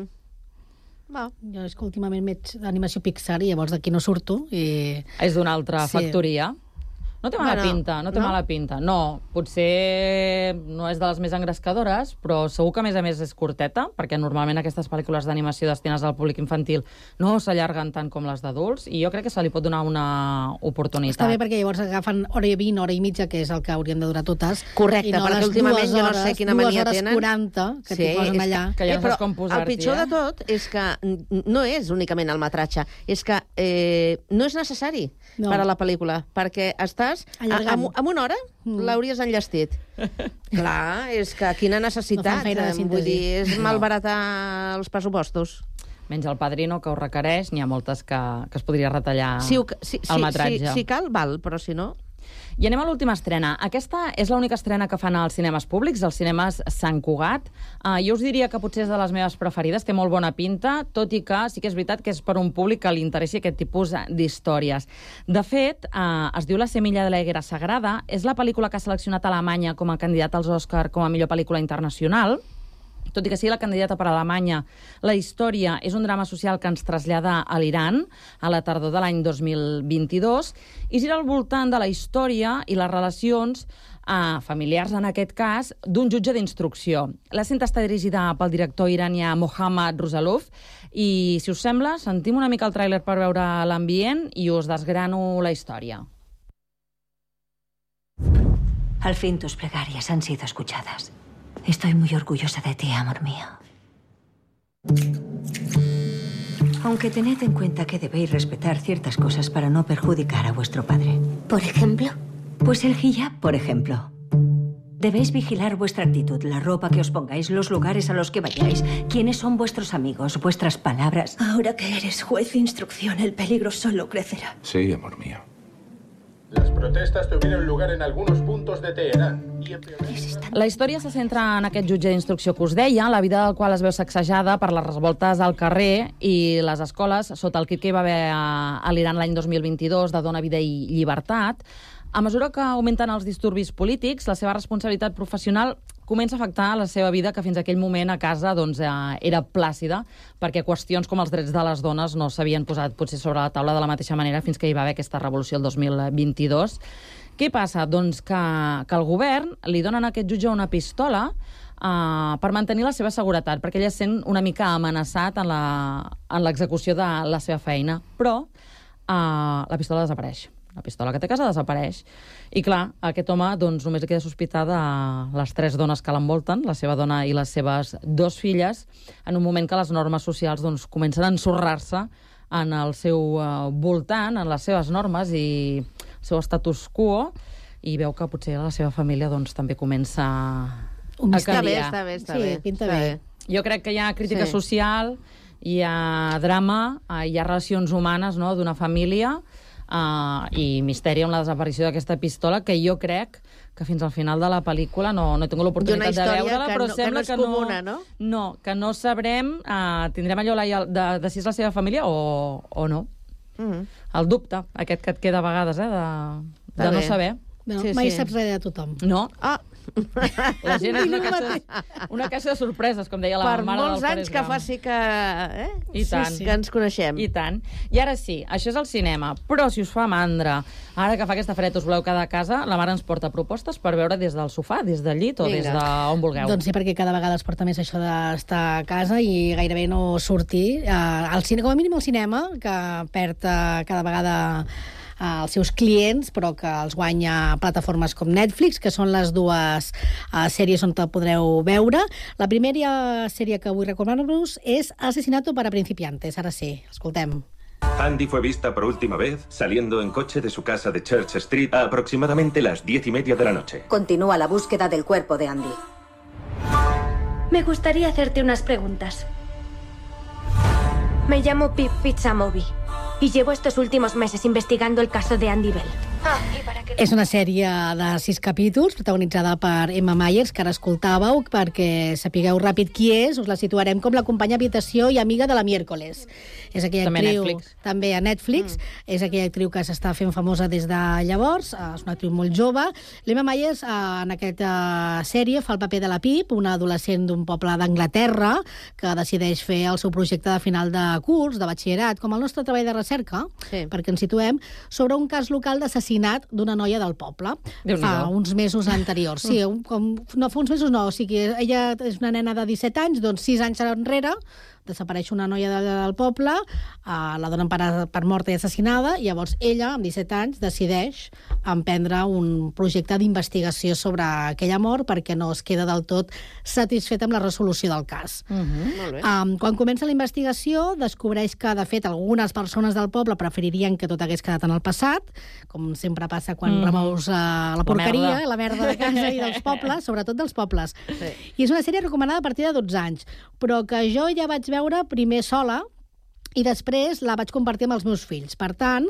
Va. Jo és que últimament veig d'animació Pixar i llavors d'aquí no surto. I... És d'una altra sí. factoria. No té mala Bueno, pinta, no té no? mala pinta. No, potser no és de les més engrescadores, però segur que a més a més és curteta, perquè normalment aquestes pel·lícules d'animació destinades al públic infantil no s'allarguen tant com les d'adults, i jo crec que se li pot donar una oportunitat. Està bé perquè llavors agafen hora i vint, hora i mitja, que és el que hauríem de durar totes. Correcte, no perquè últimament jo no sé quina mania dues hores tenen. quaranta, que Sí, t'hi posen és allà. Que ja Eh, no saps però com posar-t'hi, el pitjor eh? de tot és que n- no és únicament el metratge, és que eh, no és necessari No. per a la pel·lícula, perquè estàs... A, Allargant. amb, amb una hora Mm. l'hauries enllestit. Clar, és que quina No necessitat. fan feina de eh, vull síntesi. dir, és No. malbaratar els pressupostos. Menys el Padrino, que ho requereix, n'hi ha moltes que, que es podria retallar Si, ho, si, el si, metratge. si, si cal, val, però si no... I anem a l'última estrena. Aquesta és l'única estrena que fan als cinemes públics, als cinemes Sant Cugat. Uh, jo us diria que potser és de les meves preferides, té molt bona pinta, tot i que sí que és veritat que és per un públic que li interessi aquest tipus d'històries. De fet, uh, es diu La semilla de la higuera sagrada, és la pel·lícula que ha seleccionat Alemanya com a candidat als Òscar com a millor pel·lícula internacional. Tot i que sigui la candidata per a Alemanya, la història és un drama social que ens trasllada a l'Iran a la tardor de l'any dos mil vint-i-dos i gira al voltant de la història i les relacions eh, familiars, en aquest cas, d'un jutge d'instrucció. La cinta està dirigida pel director iranià Mohammad Rosalov i, si us sembla, sentim una mica el tràiler per veure l'ambient i us desgrano la història. Al fin tus plegarias han sido escuchadas. Estoy muy orgullosa de ti, amor mío. Aunque tened en cuenta que debéis respetar ciertas cosas para no perjudicar a vuestro padre. ¿Por ejemplo? Pues el hijab, por ejemplo. Debéis vigilar vuestra actitud, la ropa que os pongáis, los lugares a los que vayáis, quiénes son vuestros amigos, vuestras palabras. Ahora que eres juez de instrucción, el peligro solo crecerá. Sí, amor mío. Las protestas tuvieron lugar en algunos puntos de Teherán. La història se centra en aquest jutge d'instrucció que us deia, la vida del qual es veu sacsejada per les revoltes al carrer i les escoles sota el crit que hi va haver a, a l'Iran l'any dos mil vint-i-dos de Dona, Vida i Llibertat. A mesura que augmenten els disturbis polítics, la seva responsabilitat professional comença a afectar la seva vida, que fins aquell moment a casa doncs, eh, era plàcida, perquè qüestions com els drets de les dones no s'havien posat potser sobre la taula de la mateixa manera fins que hi va haver aquesta revolució el dos mil vint-i-dos. Què passa? Doncs que, que el govern li donen a aquest jutge una pistola uh, per mantenir la seva seguretat, perquè ell es sent una mica amenaçat en l'execució de la seva feina. Però uh, la pistola desapareix. La pistola que té a casa desapareix. I clar, aquest home doncs, només li queda sospitar de les tres dones que l'envolten, la seva dona i les seves dos filles, en un moment que les normes socials doncs, comencen a ensorrar-se en el seu uh, voltant, en les seves normes i el seu status quo, i veu que potser la seva família doncs, també comença a canviar. Està bé, està sí, bé. pinta està bé. bé. Jo crec que hi ha crítica Sí. social, hi ha drama, hi ha relacions humanes, no?, d'una família, Uh, i misteri amb la desaparició d'aquesta pistola, que jo crec que fins al final de la pel·lícula no, no he tingut l'oportunitat de veure-la, però no, sembla que no és comuna, que no, no? no, que no sabrem, uh, tindrem allò la, de, de si és la seva família o, o no. Mm -hmm. El dubte, aquest que et queda a vegades, eh, de, de no saber. No, Sí, mai sí. saps res de tothom. No. Ah, La gent és una caixa, una caixa de sorpreses, com deia la per mare del molts anys Forrest que Gump. faci que, eh? I tant. Sí, sí. Que ens coneixem. I tant. I ara sí, això és el cinema. Però si us fa mandra, ara que fa aquesta freda us voleu quedar a casa, la mare ens porta propostes per veure des del sofà, des del llit o Vinga. des d'on vulgueu. Doncs sí, perquè cada vegada es porta més això d'estar a casa i gairebé no sortir. Uh, al cine, com a mínim el cinema, que perd uh, cada vegada uh, els seus clients, però que els guanya plataformes com Netflix, que són les dues uh, sèries on te podreu veure. La primera sèrie que vull recomanar-vos és Asesinato para principiantes. Ara sí, escoltem. Andy fue vista por última vez saliendo en coche de su casa de Church Street a aproximadamente las diez y media de la noche. Continúa la búsqueda del cuerpo de Andy. Me gustaría hacerte unas preguntas. Me llamo Pip Pizzamovi y llevo estos últimos meses investigando el caso de Andy Bell. Ah, i para que... És una sèrie de sis capítols, protagonitzada per Emma Myers, que ara escoltàveu, perquè sapigueu ràpid qui és, us la situarem com la companya habitació i amiga de la Miércoles. És aquella També actriu... Netflix. També a Netflix. Mm. És aquella actriu que s'està fent famosa des de llavors, és una actriu molt jove. L'Emma Myers, en aquesta sèrie, fa el paper de la Pip, una adolescent d'un poble d'Anglaterra, que decideix fer el seu projecte de final de curs, de batxillerat, com el nostre treball de recerca, Sí. perquè ens situem, sobre un cas local d'assassinat d'una noia del poble. Déu-n'hi-do. Fa uns mesos anteriors. Sí, un, com, no, fa uns mesos no, o sigui, ella és una nena de disset anys, doncs sis anys enrere desapareix una noia de, del poble, uh, la donen per, per morta i assassinada, i llavors ella, amb disset anys, decideix emprendre un projecte d'investigació sobre aquella mort perquè no es queda del tot satisfeta amb la resolució del cas. Mm-hmm. Molt bé. Um, quan comença la investigació, descobreix que, de fet, algunes persones del poble preferirien que tot hagués quedat en el passat, com sempre passa quan Mm. remous uh, la porqueria, merda. la merda de casa i dels pobles, sobretot dels pobles. Sí. I és una sèrie recomanada a partir de dotze anys, però que jo ja vaig veure primer sola i després la vaig compartir amb els meus fills. Per tant,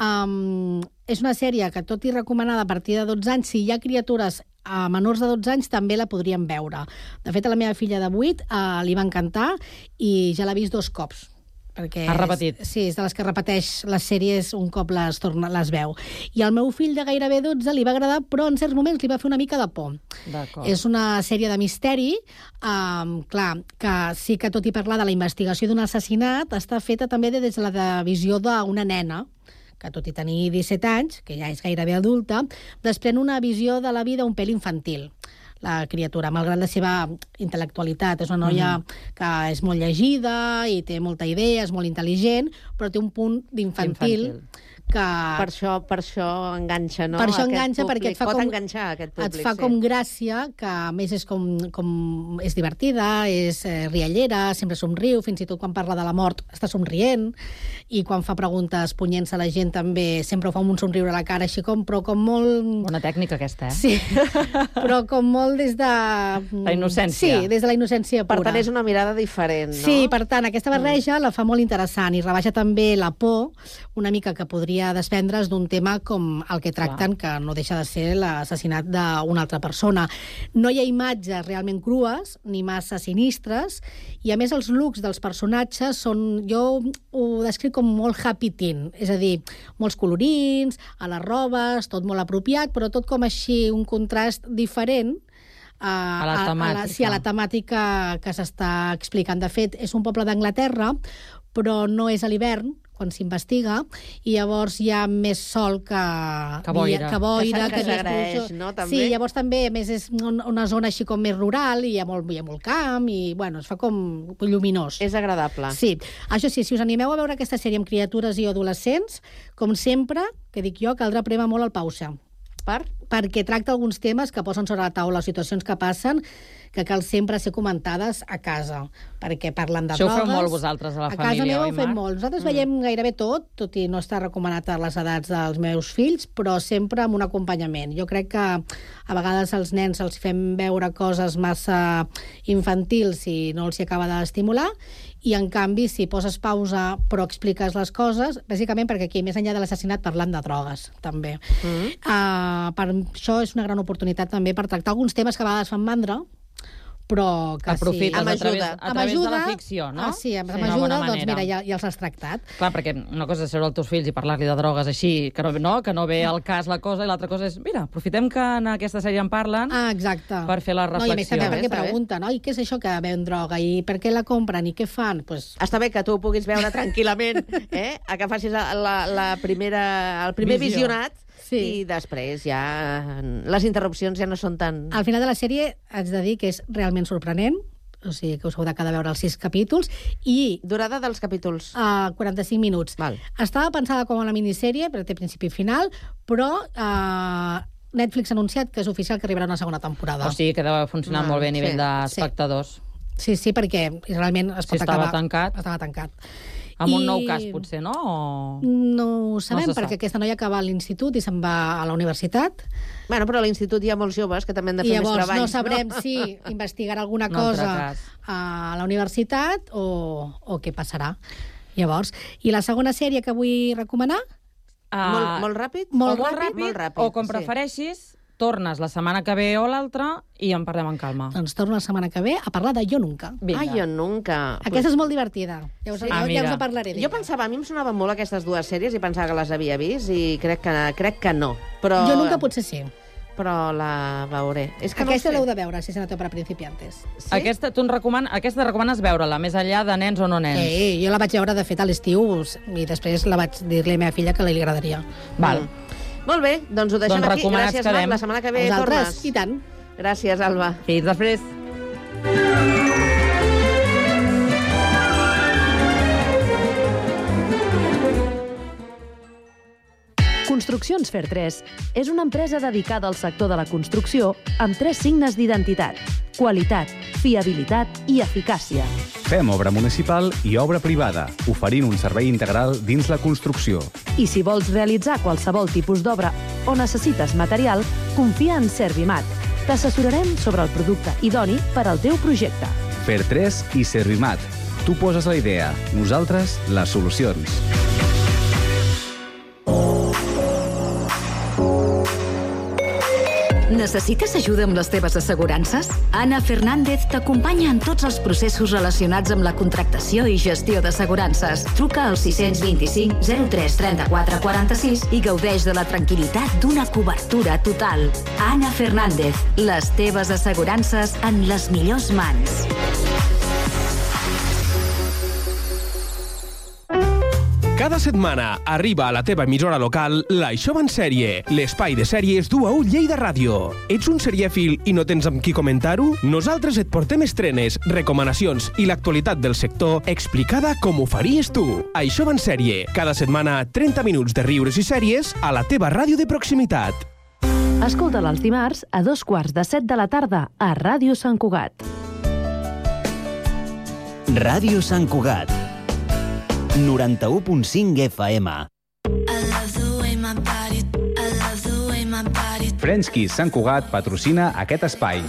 um, és una sèrie que, tot i recomanada a partir de dotze anys, si hi ha criatures a menors de dotze anys també la podrien veure. De fet, a la meva filla de vuit uh, li va encantar i ja l'ha vist dos cops. Perquè Ha repetit. És, sí, és de les que repeteix les sèries un cop les, torna, les veu. I al meu fill de gairebé dotze li va agradar, però en certs moments li va fer una mica de por. D'acord. És una sèrie de misteri, um, clar, que sí que tot i parlar de la investigació d'un assassinat, està feta també des de la visió d'una nena, que tot i tenir disset anys, que ja és gairebé adulta, desprèn una visió de la vida un pèl infantil. La criatura, malgrat la seva intel·lectualitat. És una noia mm-hmm. que és molt llegida i té molta idea, és molt intel·ligent, però té un punt d'infantil que... Per això, per això enganxa, no? Per això Aquest enganxa, públic. perquè et fa Pot com... enganxar, aquest públic, et fa sí. com gràcia, que a més és com... com és divertida, és eh, riallera, sempre somriu, fins i tot quan parla de la mort està somrient, i quan fa preguntes punyents a la gent també sempre ho fa amb un somriure a la cara, així com, però com molt... Bona tècnica, aquesta, eh? Sí, però com molt des de... La innocència. Sí, des de la innocència pura. Per tant, és una mirada diferent, no? Sí, per tant, aquesta barreja mm. la fa molt interessant i rebaixa també la por, una mica que podria desprendre's d'un tema com el que tracten, Clar. que no deixa de ser l'assassinat d'una altra persona. No hi ha imatges realment crues, ni massa sinistres, i a més els looks dels personatges són, jo ho descric com molt happy teen, és a dir, molts colorins, a les robes, tot molt apropiat, però tot com així un contrast diferent a, a, la temàtica. a, la, sí, a la temàtica que s'està explicant. De fet, és un poble d'Anglaterra, però no és a l'hivern, quan s'investiga, i llavors hi ha més sol que... Que boira. Que, boira, que, que s'agraeix, no? També? Sí, llavors també, a més, és una zona així com més rural, i hi ha molt, hi ha molt camp, i, bueno, es fa com lluminós. És agradable. Sí. Això sí, si us animeu a veure aquesta sèrie amb criatures i adolescents, com sempre, que dic jo, caldrà prémer molt el pausa. Per? Perquè tracta alguns temes que posen sobre la taula, situacions que passen, que cal sempre ser comentades a casa, perquè parlen de drogues... Això ho drogues. feu molt vosaltres, a la a família, oi, Marc? A casa meva ho fem molt. Nosaltres mm. veiem gairebé tot, tot i no està recomanat a les edats dels meus fills, però sempre amb un acompanyament. Jo crec que a vegades als nens els fem veure coses massa infantils i no els hi acaba d'estimular, i en canvi, si poses pausa però expliques les coses, bàsicament perquè aquí, més enllà de l'assassinat, parlant de drogues, també. Mm. Uh, per això és una gran oportunitat també per tractar alguns temes que a vegades fan mandra, però que aprofites sí. a través, a través de la ficció, no? Ah, sí, amb sí, ajuda, doncs mira, ja, ja els has tractat. Clar, perquè una cosa és seure als teus fills i parlar-li de drogues així, que no, no, que no ve al cas la cosa, i l'altra cosa és, mira, aprofitem que en aquesta sèrie en parlen ah, exacte. per fer la reflexió. No, i a més també perquè pregunten, no? I què és això que ven droga? I per què la compren? I què fan? Pues... Està bé que tu ho puguis veure tranquil·lament, eh? A que facis la, la primera, el primer Visió. visionat, sí. I després ja les interrupcions ja no són tan... Al final de la sèrie haig de dir que és realment sorprenent, o sigui que us heu d'acabar de veure els sis capítols, i... Durada dels capítols? Uh, quaranta-cinc minuts. Val. Estava pensada com una minissèrie, perquè té principi i final, però uh, Netflix ha anunciat que és oficial que arribarà una segona temporada. O sigui que deu funcionar ah, molt bé a nivell sí, d'espectadors. Sí. sí, sí, perquè realment es pot si acabar... estava tancat. Estava tancat. Amb I... un nou cas, potser, no? O... No ho sabem, no perquè aquesta noia acaba a l'institut i se'n va a la universitat. Bueno, però a l'institut hi ha molts joves que també han de fer I llavors, més treballs. no sabrem no? si investigarà alguna no, cosa a la universitat o, o què passarà. Llavors, i la segona sèrie que vull recomanar? Uh, molt, molt ràpid? Molt, o molt ràpid, ràpid, molt ràpid, o com sí. prefereixis, tornes la setmana que ve o l'altra i en parlem en calma. Doncs torno la setmana que ve a parlar de Jo Nunca. Vinga. Ah, Jo Nunca. Aquesta és molt divertida. Ja us, sí? ja, ah, ja us en parlaré. Jo pensava, a mi em sonaven molt aquestes dues sèries i pensava que les havia vist i crec que, crec que no. Però... Jo Nunca potser sí. Però la veuré. És que aquesta no l'heu de veure, si se no té per a principiantes. Sí? Aquesta, tu en recoman... Aquesta recomanes veure-la, més enllà de nens o no nens. Sí, jo la vaig veure, de fet, a l'estiu, i després la vaig dir-li a la meva filla que li agradaria. Val. Mm. Molt bé, doncs ho deixem doncs aquí. Gràcies, Marc. La setmana que ve Vosaltres, tornes. I tant. Gràcies, Alba. Fins després. Construccions Fer tres és una empresa dedicada al sector de la construcció amb tres signes d'identitat: qualitat, fiabilitat i eficàcia. Fem obra municipal i obra privada, oferint un servei integral dins la construcció. I si vols realitzar qualsevol tipus d'obra o necessites material, confia en Servimat. T'assessorarem sobre el producte idoni per al teu projecte. Fer tres i Servimat. Tu poses la idea, nosaltres les solucions. Necessites ajuda amb les teves assegurances? Ana Fernández t'acompanya en tots els processos relacionats amb la contractació i gestió d'assegurances. Truca al sis dos cinc zero tres tres quatre quatre sis i gaudeix de la tranquil·litat d'una cobertura total. Ana Fernández, les teves assegurances en les millors mans. Cada setmana arriba a la teva emissora local l'Això va en sèrie, l'espai de sèries d'U A U Lleida Ràdio. Ets un serièfil i no tens amb qui comentar-ho? Nosaltres et portem estrenes, recomanacions i l'actualitat del sector explicada com ho faries tu. Això va en sèrie, cada setmana trenta minuts de riures i sèries a la teva ràdio de proximitat. Escolta'l els dimarts a dos quarts de set de la tarda a Ràdio Sant Cugat. Ràdio Sant Cugat. noranta-u punt cinc F M. French Kiss Sant Cugat patrocina aquest espai.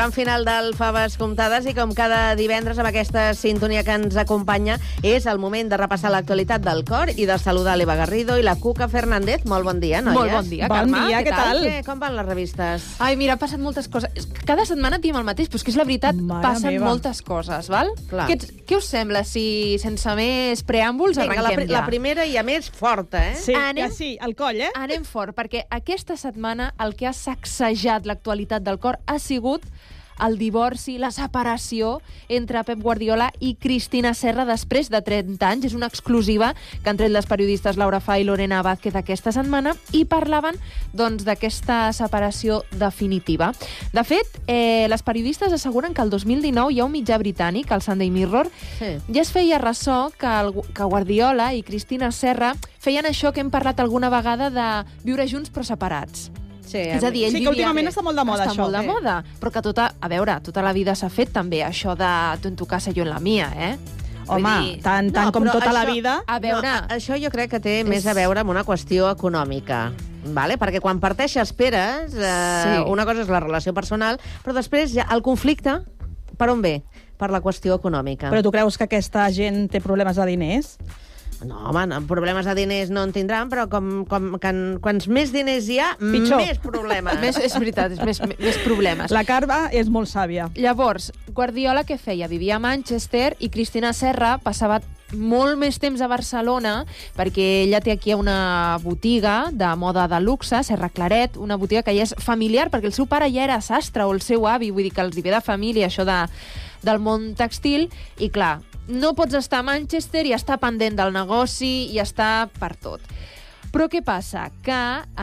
Tram final del Faves Comptades i com cada divendres amb aquesta sintonia que ens acompanya és el moment de repassar l'actualitat del cor i de saludar l'Eva Garrido i la Cuca Fernández. Molt bon dia, noies. Molt bon dia, bon Carme. Dia, què, què tal? Què, com van les revistes? Ai, mira, han passat moltes coses. Cada setmana diem el mateix, però és que és la veritat, Mare passen meva. moltes coses, val? Clar. Què, ets- què us sembla si, sense més preàmbuls, Vinga, la, arrenquem pri- ja? la primera i a més forta, eh? Sí, Anem... ja sí, al coll, eh? Anem fort, perquè aquesta setmana el que ha sacsejat l'actualitat del cor ha sigut el divorci, la separació entre Pep Guardiola i Cristina Serra després de trenta anys. És una exclusiva que han tret les periodistes Laura Fa i Lorena Vázquez aquesta setmana i parlaven doncs, d'aquesta separació definitiva. De fet, eh, les periodistes asseguren que el dos mil dinou hi ha un mitjà britànic, el Sunday Mirror, Sí. ja es feia ressò que, el, que Guardiola i Cristina Serra feien això que hem parlat alguna vegada de viure junts però separats. Sí, És a dir, ell sí, que vivia últimament bé. està molt de moda, està això. molt de Sí. moda, però que tota, a veure, tota la vida s'ha fet també això de tu en tu casa, jo en la mia, eh? Home, tant- tant com però tota la això- vida. A veure... No, a, això jo crec que té És- més a veure amb una qüestió econòmica. Vale? Perquè quan parteixes peres, eh, Sí. una cosa és la relació personal, però després ja el conflicte, per on ve? Per la qüestió econòmica. Però tu creus que aquesta gent té problemes de diners? No, home, no, problemes de diners no en tindran, però com, com que en, quants més diners hi ha, Pitjor. més problemes. Més, és veritat, és més, més problemes. La Carme és molt sàvia. Llavors, Guardiola què feia? Vivia a Manchester i Cristina Serra passava molt més temps a Barcelona perquè ella té aquí una botiga de moda de luxe, Serra Claret, una botiga que ja és familiar perquè el seu pare ja era sastre o el seu avi, vull dir que els hi ve de família això de, del món textil i clar, no pots estar a Manchester i estar pendent del negoci i estar per tot. Però què passa? Que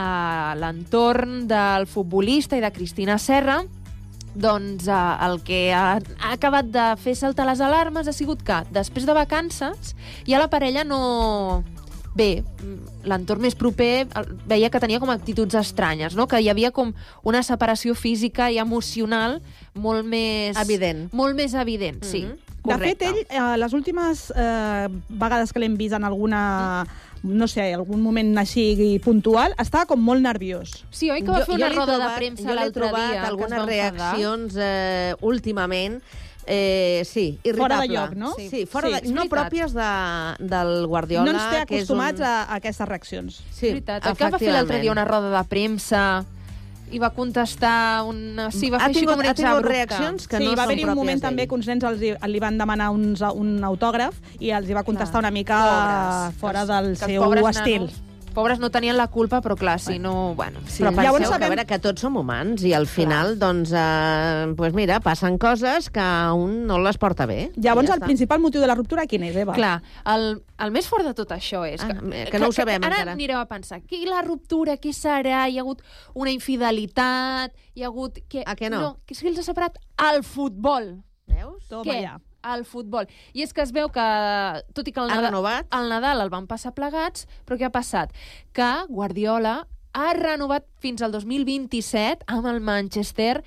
a l'entorn del futbolista i de Cristina Serra doncs eh, el que ha, ha acabat de fer saltar les alarmes ha sigut que, després de vacances, ja la parella no... Bé, l'entorn més proper el- veia que tenia com actituds estranyes, no? Que hi havia com una separació física i emocional molt més... Evident. Molt més evident, sí. Mhm. De fet, ell, eh, les últimes eh, vegades que l'hem vist en alguna... no sé, algun moment així puntual, estava com molt nerviós. Sí, oi que va fer una l'he roda trobat- de premsa jo l'he l'altre trobat dia, que es algunes va enfadar. reaccions eh, últimament eh, sí, irritable. Fora de lloc, no? Sí, sí fora Sí, de, és no veritat. pròpies de, del Guardiola. No ens té que és acostumats un... a, a aquestes reaccions. Sí, És veritat. El que va fer l'altre dia una roda de premsa i va contestar una... Sí, va Ha fer així tingut- com un ha tingut exabrupte. reaccions que sí, no va són haver-hi un pròpies moment d'ell. també que uns nens els, hi- li van demanar uns, un autògraf i els hi va contestar una mica Pobres. fora Que del els- que els seu pobres estil. nanos- pobres no tenien la culpa, però clar, si no... Bueno, sí. Però penseu Llavors que, a sabem- veure, que tots som humans i al final, doncs, eh, pues mira, passen coses que a un no les porta bé. Llavors, I ja el està. principal motiu de la ruptura quin és, Eva? Clar, el, el més fort de tot això és... Ah, que, que no ho sabem ara encara. anireu a pensar, què la ruptura, què serà? Hi ha hagut una infidelitat, hi ha hagut... Que, A què no? No, que és que els ha separat el futbol. Veus? Toma Què? ja. El futbol. I és que es veu que, tot i que el Ha Nadal, renovat? el Nadal el van passar plegats, però què ha passat? Que Guardiola ha renovat fins al dos mil vint-i-set amb el Manchester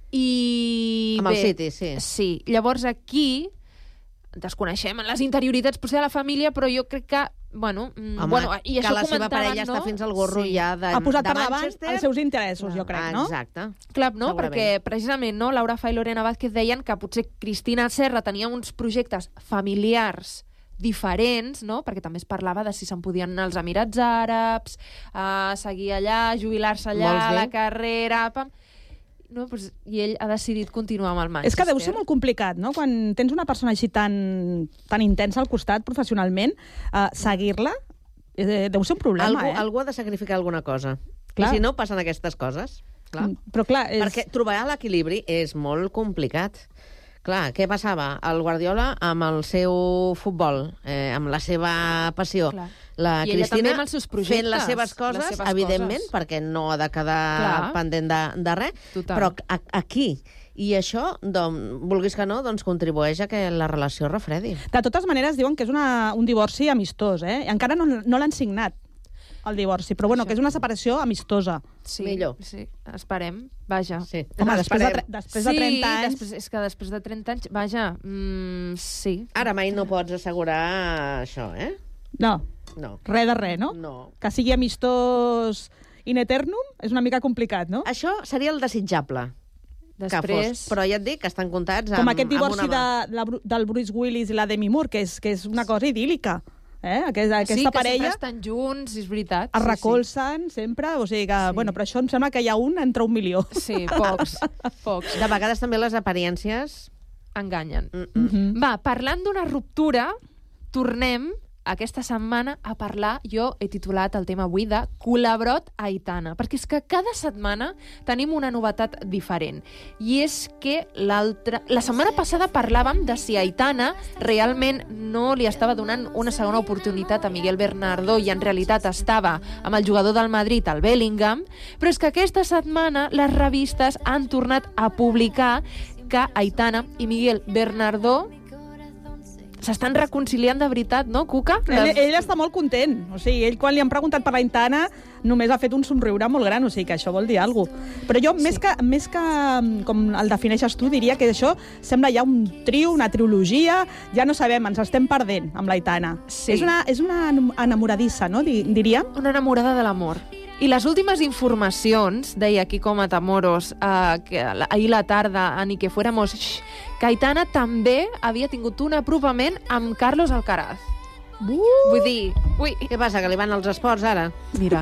i... Amb el bé, City, sí. Sí. Llavors aquí desconeixem les interioritats potser de la família, però jo crec que bueno, mm, Home, bueno, i que això la seva comentaven, parella no? està fins al gorro Sí. ja de, Ha posat de per davant Manchester. els seus interessos, jo crec, no? Exacte. Clar, no? Segurament. Perquè precisament no, Laura Fa i Lorena Vázquez deien que potser Cristina Serra tenia uns projectes familiars diferents, no? Perquè també es parlava de si se'n podien anar als Emirats Àrabs, a seguir allà, jubilar-se allà, Vols dir? la carrera... Pam. No, doncs, I ell ha decidit continuar amb el Manchester. És que deu ser molt complicat, no? Quan tens una persona així tan, tan intensa al costat professionalment, eh, seguir-la eh, deu ser un problema, Algú, eh? algú ha de sacrificar alguna cosa. Clar. I si no, passen aquestes coses. Clar. Mm, Però clar, és... Perquè trobar l'equilibri és molt complicat. Clar, què passava? El Guardiola amb el seu futbol, eh, amb la seva passió. Clar. La I ella també Cristina amb els seus projectes, fent les seves les coses, seves evidentment, coses. perquè no ha de quedar Clar. pendent de, de res. Total. Però a, aquí, i això, doncs, vulguis que no, doncs contribueix a que la relació refredi. De totes maneres, diuen que és una, un divorci amistós, eh? Encara no, no l'han signat, el divorci, però bueno, que és una separació amistosa. Sí, Millor. Sí, esperem. Vaja. Sí. Home, després de, Esperem. tre- després de trenta anys... Després, és que després de trenta anys, vaja, mm, sí. Ara mai no pots assegurar això, eh? No, No. res de res, no? No. Que sigui amistós in eternum és una mica complicat, no? Això seria el desitjable. Després... fos. Però ja et dic que estan comptats amb, com aquest divorci amb una... de, la, del Bruce Willis i la Demi Moore, que és, que és una cosa idíl·lica. Eh? Aquest, aquesta sí, que parella sempre estan junts, és veritat. Es recolzen sí, sí. sempre, o sigui que, sí. bueno, però això em sembla que hi ha un entre un milió. Sí, pocs, pocs. De vegades també les apariències enganyen. Mm -mm. Va, parlant d'una ruptura, tornem aquesta setmana a parlar, jo he titulat el tema avui de Colabrot Aitana, perquè és que cada setmana tenim una novetat diferent. I és que l'altra... La setmana passada parlàvem de si Aitana realment no li estava donant una segona oportunitat a Miguel Bernardo i en realitat estava amb el jugador del Madrid, el Bellingham, però és que aquesta setmana les revistes han tornat a publicar que Aitana i Miguel Bernardo s'estan reconciliant de veritat, no, Cuca? Ell, ell està molt content. O sigui, ell quan li han preguntat per l'Aitana només ha fet un somriure molt gran, o sigui que això vol dir alguna cosa. Però jo, sí. més, que, més que com el defineixes tu, diria que això sembla ja un trio, una trilogia, ja no sabem, ens estem perdent amb l'Aitana. Sí. És una, és una enamoradissa, no, diríem? Una enamorada de l'amor. I les últimes informacions, deia Kiko Matamoros, eh, que ahir la tarda, a Ni que fuéramos, xx, que Aitana també havia tingut un apropament amb Carlos Alcaraz. Uh! Vull dir... Ui. Què passa, que li van als esports, ara? Mira.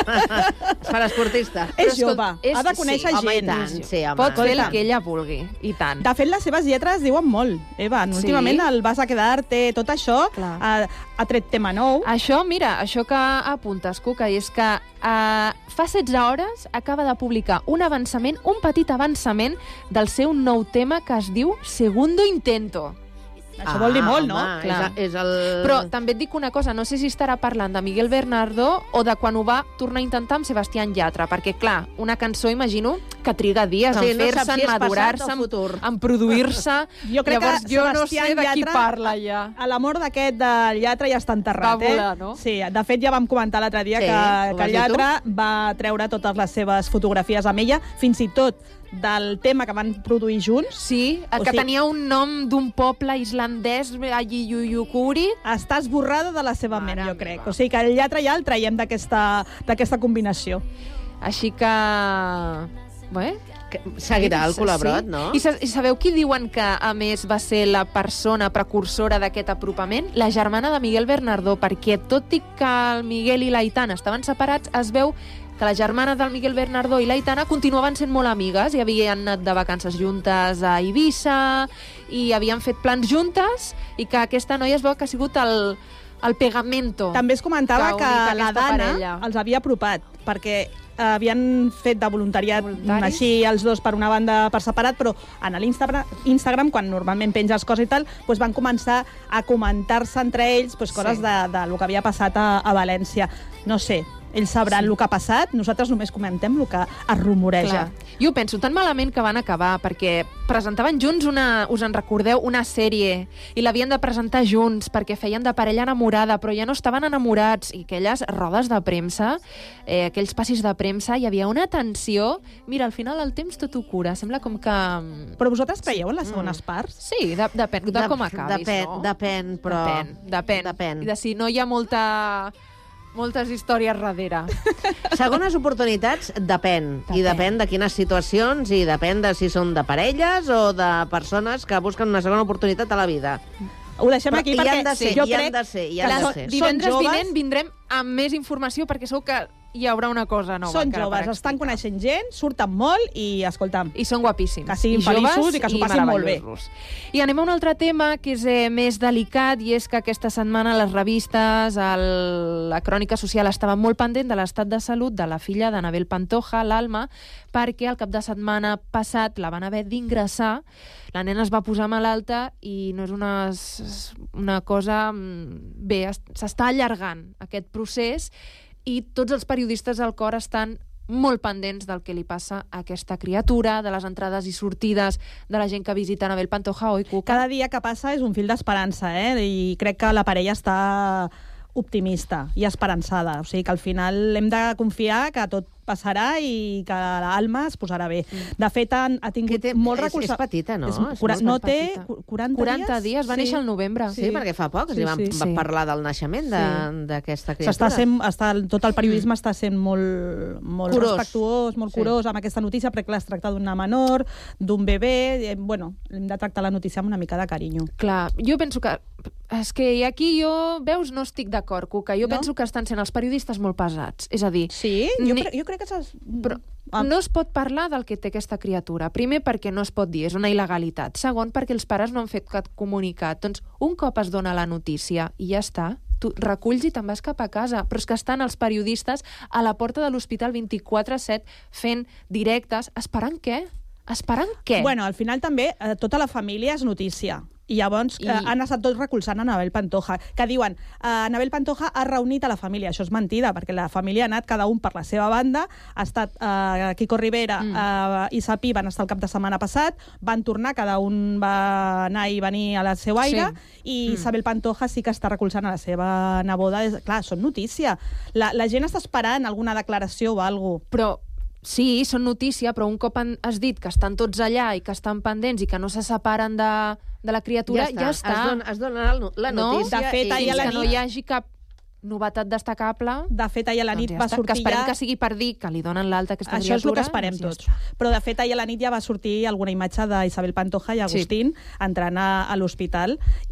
Es fa l'esportista. És jove, ha de conèixer sí, gent. Home, i tant, sí, home. Pot fer el que ella vulgui, i tant. De fet, les seves lletres diuen molt, Eva. Sí. Últimament el Vas a quedarte, tot això, ha, ha tret tema nou. Això, mira, això que apuntes, Cuca, és que uh, fa setze hores acaba de publicar un avançament, un petit avançament del seu nou tema que es diu Segundo Intento. Això ah, vol dir molt, home, no? Clar. És, és el... Però també et dic una cosa, no sé si estarà parlant de Miguel Bernardo o de quan ho va tornar a intentar amb Sebastián Yatra, perquè, clar, una cançó, imagino, que triga dies sí, en fer-se, no en madurar-se, en, en produir-se. Jo crec Llavors, que jo no Sebastián sé de qui Yatra, parla, ja. A l'amor d'aquest del Yatra ja està enterrat, va volar, eh? no? Sí, de fet ja vam comentar l'altre dia sí, que, que el Yatra va treure totes les seves fotografies amb ella, fins i tot del tema que van produir junts. Sí, el que sigui, tenia un nom d'un poble islandès, allí Yuyukuri. Està esborrada de la seva ment, jo crec. O sigui que el Yatra ja el traiem d'aquesta combinació. Així que... Bé, seguirà el Colabrot, sí. no? I, sa I sabeu qui diuen que, a més, va ser la persona precursora d'aquest apropament? La germana de Miguel Bernardo, perquè tot i que el Miguel i l'Aitana estaven separats, es veu que la germana del Miguel Bernardo i l'Aitana continuaven sent molt amigues i havien anat de vacances juntes a Eivissa i havien fet plans juntes i que aquesta noia es veu que ha sigut el, el pegamento. També es comentava que, que la Dana parella. els havia apropat, perquè havien fet de voluntariat Voluntaris. Així els dos per una banda per separat, però en l'Instagram, Instagram, quan normalment penges coses i tal, doncs van començar a comentar-se entre ells doncs, coses sí. de, de lo que havia passat a, a València. No sé, ells sabran sí. el que ha passat, nosaltres només comentem el que es rumoreja. Clar. Jo penso tan malament que van acabar, perquè presentaven junts una, us en recordeu, una sèrie, i l'havien de presentar junts perquè feien de parella enamorada, però ja no estaven enamorats, i aquelles rodes de premsa, eh, aquells passis de premsa, hi havia una tensió. Mira, al final el temps tot ho cura, sembla com que... Però vosaltres creieu en les segones mm. parts? Sí, de, depèn de, de com acabis, depèn, no? Depèn, però... Depèn, depèn. depèn. I de si no hi ha molta... moltes històries darrere. Segones oportunitats, depèn. depèn. I depèn de quines situacions, i depèn de si són de parelles o de persones que busquen una segona oportunitat a la vida. Ho deixem Però aquí perquè perquè han de ser, jo hi han crec de ser, hi han que de són, ser. Divendres són joves, vinent vindrem amb més informació perquè segur que hi haurà una cosa nova. Són joves, estan coneixent gent, surten molt i, escolta'm... I són guapíssims. Que siguin feliços i que s'ho passin molt bé. I anem a un altre tema que és eh, més delicat, i és que aquesta setmana les revistes, el, la crònica social, estaven molt pendent de l'estat de salut de la filla d'Anabel Pantoja, l'Alma, perquè el cap de setmana passat la van haver d'ingressar. La nena es va posar malalta i no és una, una cosa... Bé, s'està allargant aquest procés i tots els periodistes del cor estan molt pendents del que li passa a aquesta criatura, de les entrades i sortides de la gent que visita Anabel Pantoja, oi, Cuca? Cada dia que passa és un fil d'esperança, eh? I crec que la parella està optimista i esperançada. O sigui que al final hem de confiar que tot passarà i que l'Alma es posarà bé. De fet, ha tingut molt recolzat... És petita, no? No té quaranta dies? Va néixer al novembre. Sí, perquè fa poc sí, van sí. parlar del naixement d'aquesta criatura. S'està sent, està, tot el periodisme està sent molt, molt respectuós, molt curós amb aquesta notícia, perquè es tracta d'una menor, d'un bebè... Bueno, hem de tractar la notícia amb una mica de carinyo. Clar, jo penso que... És que aquí jo, veus, no estic d'acord, Cuca. Jo no? penso que estan sent els periodistes molt pesats. És a dir... Sí? Jo, ni... jo crec que... Però no es pot parlar del que té aquesta criatura. Primer, perquè no es pot dir, és una il·legalitat. Segon, perquè els pares no han fet cap comunicat. Doncs un cop es dona la notícia i ja està, tu reculls i te'n vas cap a casa. Però és que estan els periodistes a la porta de l'hospital vint-i-quatre set fent directes. Esperant què? Esperant què? Bueno, al final també eh, tota la família és notícia. I llavors I... Eh, han estat tots recolzant a Anabel Pantoja, que diuen eh, Anabel Pantoja ha reunit a la família. Això és mentida, perquè la família ha anat cada un per la seva banda. Ha estat eh, Quico Rivera mm. eh, i Sapí van estar el cap de setmana passat, van tornar, cada un va anar i venir a la seva aire, sí. i mm. Isabel Pantoja sí que està recolzant a la seva neboda. Clar, són notícia. La, la gent està esperant alguna declaració o alguna cosa. Però sí, són notícia, però un cop han, has dit que estan tots allà i que estan pendents i que no se separen de, de la criatura, ja està. Ja està. Es, dona, es dona la notícia. No? De fet, i, i que no hi hagi cap novetat destacable. De fet, ahir a la nit doncs ja va sortir que esperem ja... que sigui per dir que li donen l'alta a aquesta Això criatura. és el que esperem doncs tots. Ja Però de fet, ahir a la nit ja va sortir alguna imatge d'Isabel Pantoja i Agustín sí. entrant a, a l'hospital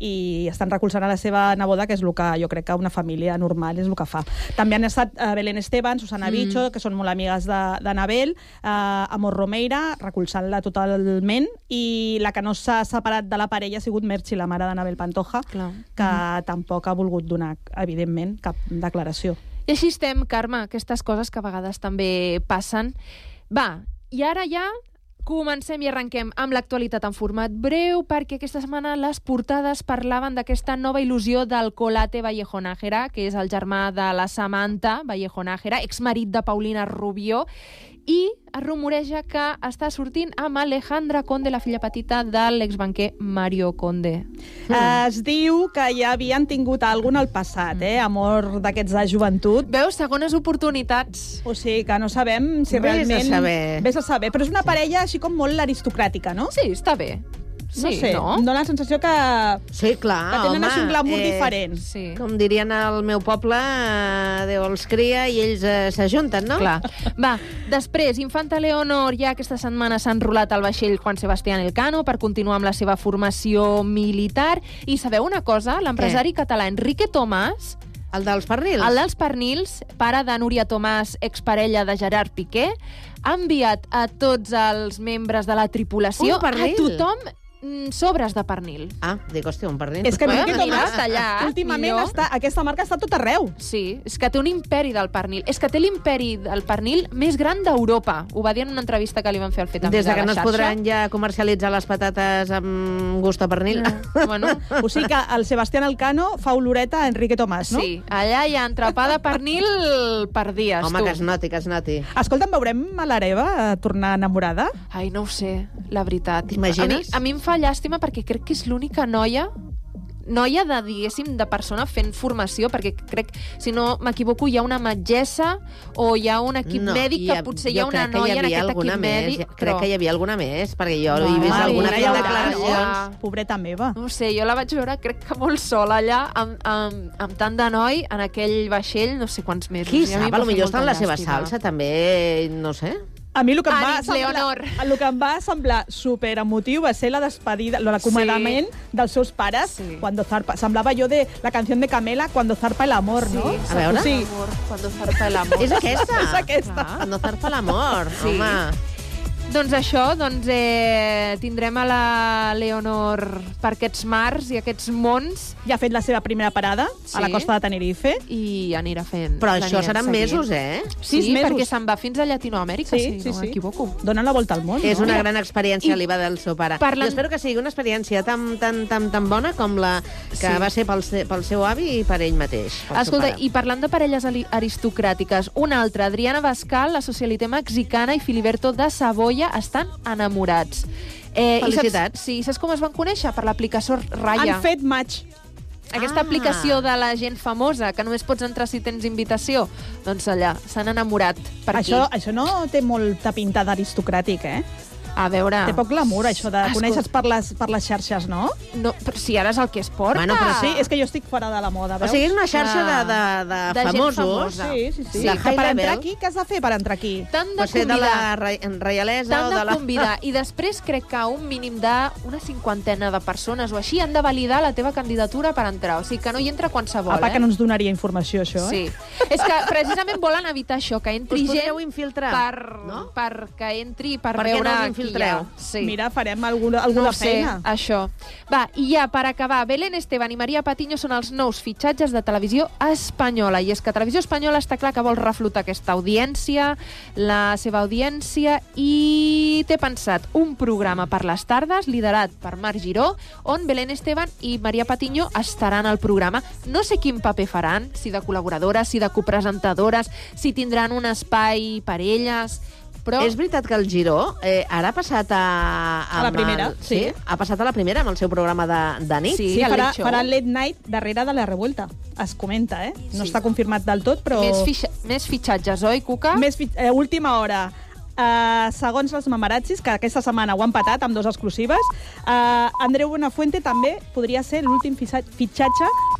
i estan recolzant a la seva neboda, que és el que jo crec que una família normal és el que fa. També han estat uh, Belén Esteban, Susana mm. Bicho, que són molt amigues d'Anabel, uh, Amor Romeira, recolzant-la totalment, i la que no s'ha separat de la parella ha sigut Merchi, la mare d'Anabel Pantoja, Clar. que mm. tampoc ha volgut donar, evidentment, cap declaració. I així estem, Carme, aquestes coses que a vegades també passen. Va, i ara ja comencem i arrenquem amb l'actualitat en format breu, perquè aquesta setmana les portades parlaven d'aquesta nova il·lusió del Colate Vallejo Nájera, que és el germà de la Samantha Vallejo Nájera, exmarit de Paulina Rubio, i es rumoreja que està sortint amb Alejandra Conde, la filla petita de l'exbanquer Mario Conde. Mm. Es diu que ja havien tingut algun al passat, eh? Amor d'aquests de joventut. Veus, segones oportunitats. O sigui, que no sabem si Vés realment... Vés a saber. Vés a saber. Però és una parella així com molt aristocràtica, no? Sí, està bé. No sí, sé, no? em dona la sensació que, sí, clar, que tenen home, així un glamour eh, diferent. Sí. Com dirien al meu poble, eh, Déu els cria i ells eh, s'ajunten, no? Clar. Va, després, Infanta Leonor ja aquesta setmana s'ha enrolat al vaixell Juan Sebastián Elcano per continuar amb la seva formació militar. I sabeu una cosa? L'empresari català Enrique Tomàs, el dels pernils? El dels pernils, pare de Núria Tomàs, exparella de Gerard Piqué, ha enviat a tots els membres de la tripulació, a tothom, sobres de pernil. Ah, dic, hòstia, un pernil. És que eh? Enrique Tomàs, allà, últimament, està, aquesta marca està tot arreu. Sí, és que té un imperi del pernil. És que té l'imperi del pernil més gran d'Europa. Ho va dir en una entrevista que li van fer al Fet Amic Des de, de que la no es podran ja comercialitzar les patates amb gust a pernil. No. Bueno. O sigui que el Sebastián Elcano fa oloreta a Enrique Tomàs, no? Sí, allà hi ha entrepà de pernil per dies, Home, tu. que es noti, que es noti. Escolta, veurem a l'Areva tornar enamorada? Ai, no ho sé, la veritat. T'imagines? A mi, a mi em fa llàstima perquè crec que és l'única noia noia de, diguéssim, de persona fent formació, perquè crec, si no m'equivoco, hi ha una metgessa o hi ha un equip no, mèdic que ha, potser hi ha una noia en aquest equip més, mèdic. Crec però... que hi havia alguna més, perquè jo no, he vist mare, alguna ja declaracions. Pobreta meva. No sé, jo la vaig veure, crec que molt sola allà, amb, amb, amb tant de noi, en aquell vaixell, no sé quants mesos. Qui sap, potser està en la seva salsa, també, no sé. A mi el que, em va Ànims, Leonor. semblar, el que em va semblar super emotiu va ser la despedida, l'acomiadament sí. dels seus pares, sí. Cuando zarpa. Semblava jo de la canció de Camela, Cuando zarpa el amor, sí, no? A veure? Sí. Cuando zarpa el amor. És aquesta? És aquesta. Cuando zarpa l'amor, sí. home. Doncs això, doncs eh, tindrem a la Leonor per aquests mars i aquests mons. Ja ha fet la seva primera parada sí. a la costa de Tenerife. I anirà fent. Però això seran mesos, eh? Sí, Sis mesos. perquè se'n va fins a Llatinoamèrica, sí, si sí, no sí. m'equivoco. Donen la volta al món, És no? una gran experiència, I... li va del seu pare. Parlen... Jo espero que sigui una experiència tan, tan, tan, tan bona com la que sí. va ser pel, pel seu avi i per ell mateix. Escolta, i parlant de parelles aristocràtiques, una altra, Adriana Bascal, la socialité mexicana, i Filiberto de Savoia estan enamorats. Eh, Felicitats. I saps, sí, saps com es van conèixer? Per l'aplicació Raya. Han fet match. Aquesta Ah. aplicació de la gent famosa, que només pots entrar si tens invitació, doncs allà, s'han enamorat per aquí. Això, això no té molta pinta d'aristocràtic, eh? A veure... Té poc glamour, això de Escolta. conèixer per les, per les xarxes, no? No, però si ara és el que es porta. Bueno, però sí, és que jo estic fora de la moda, O veus? sigui, és una xarxa de, Ah. de, de, De gent famosos. famosa. Sí, sí, sí. De que per high entrar level. aquí, què has de fer per entrar aquí? T'han de Pot ser de convidar. la re- reialesa T'han o de de la... convidar. I després crec que un mínim d'una cinquantena de persones o així han de validar la teva candidatura per entrar. O sigui, que no hi entra qualsevol, Apa, eh? que no ens donaria informació, això, Sí. eh? És que precisament volen evitar això, que entri Us gent podeu infiltrar, per, no? per que entri per, Per què veure no us qui hi infiltreu? ha. Sí. Mira, farem alguna, alguna no ho sé, feina. això. Va, i ja, per acabar, Belén Esteban i Maria Patiño són els nous fitxatges de Televisió Espanyola. I és que Televisió Espanyola està clar que vol reflotar aquesta audiència, la seva audiència, i té pensat un programa per les tardes, liderat per Marc Giró, on Belén Esteban i Maria Patiño estaran al programa. No sé quin paper faran, si de col·laboradores, si de copresentadores, si tindran un espai per elles... Però... És veritat que el Giró eh, ara ha passat a... A la amb primera, el, sí. Ha passat a la primera amb el seu programa de, de nit. Sí, Sí, el farà, Late Show. farà Late Night darrere de la revolta. Es comenta, eh? No Sí. està confirmat del tot, però... Més, fixa, més fitxatges, oi, Cuca? Més fi... eh, última hora. Uh, segons els mamarazzis, que aquesta setmana ho han patat amb dos exclusives, uh, Andreu Buenafuente també podria ser l'últim fitxatge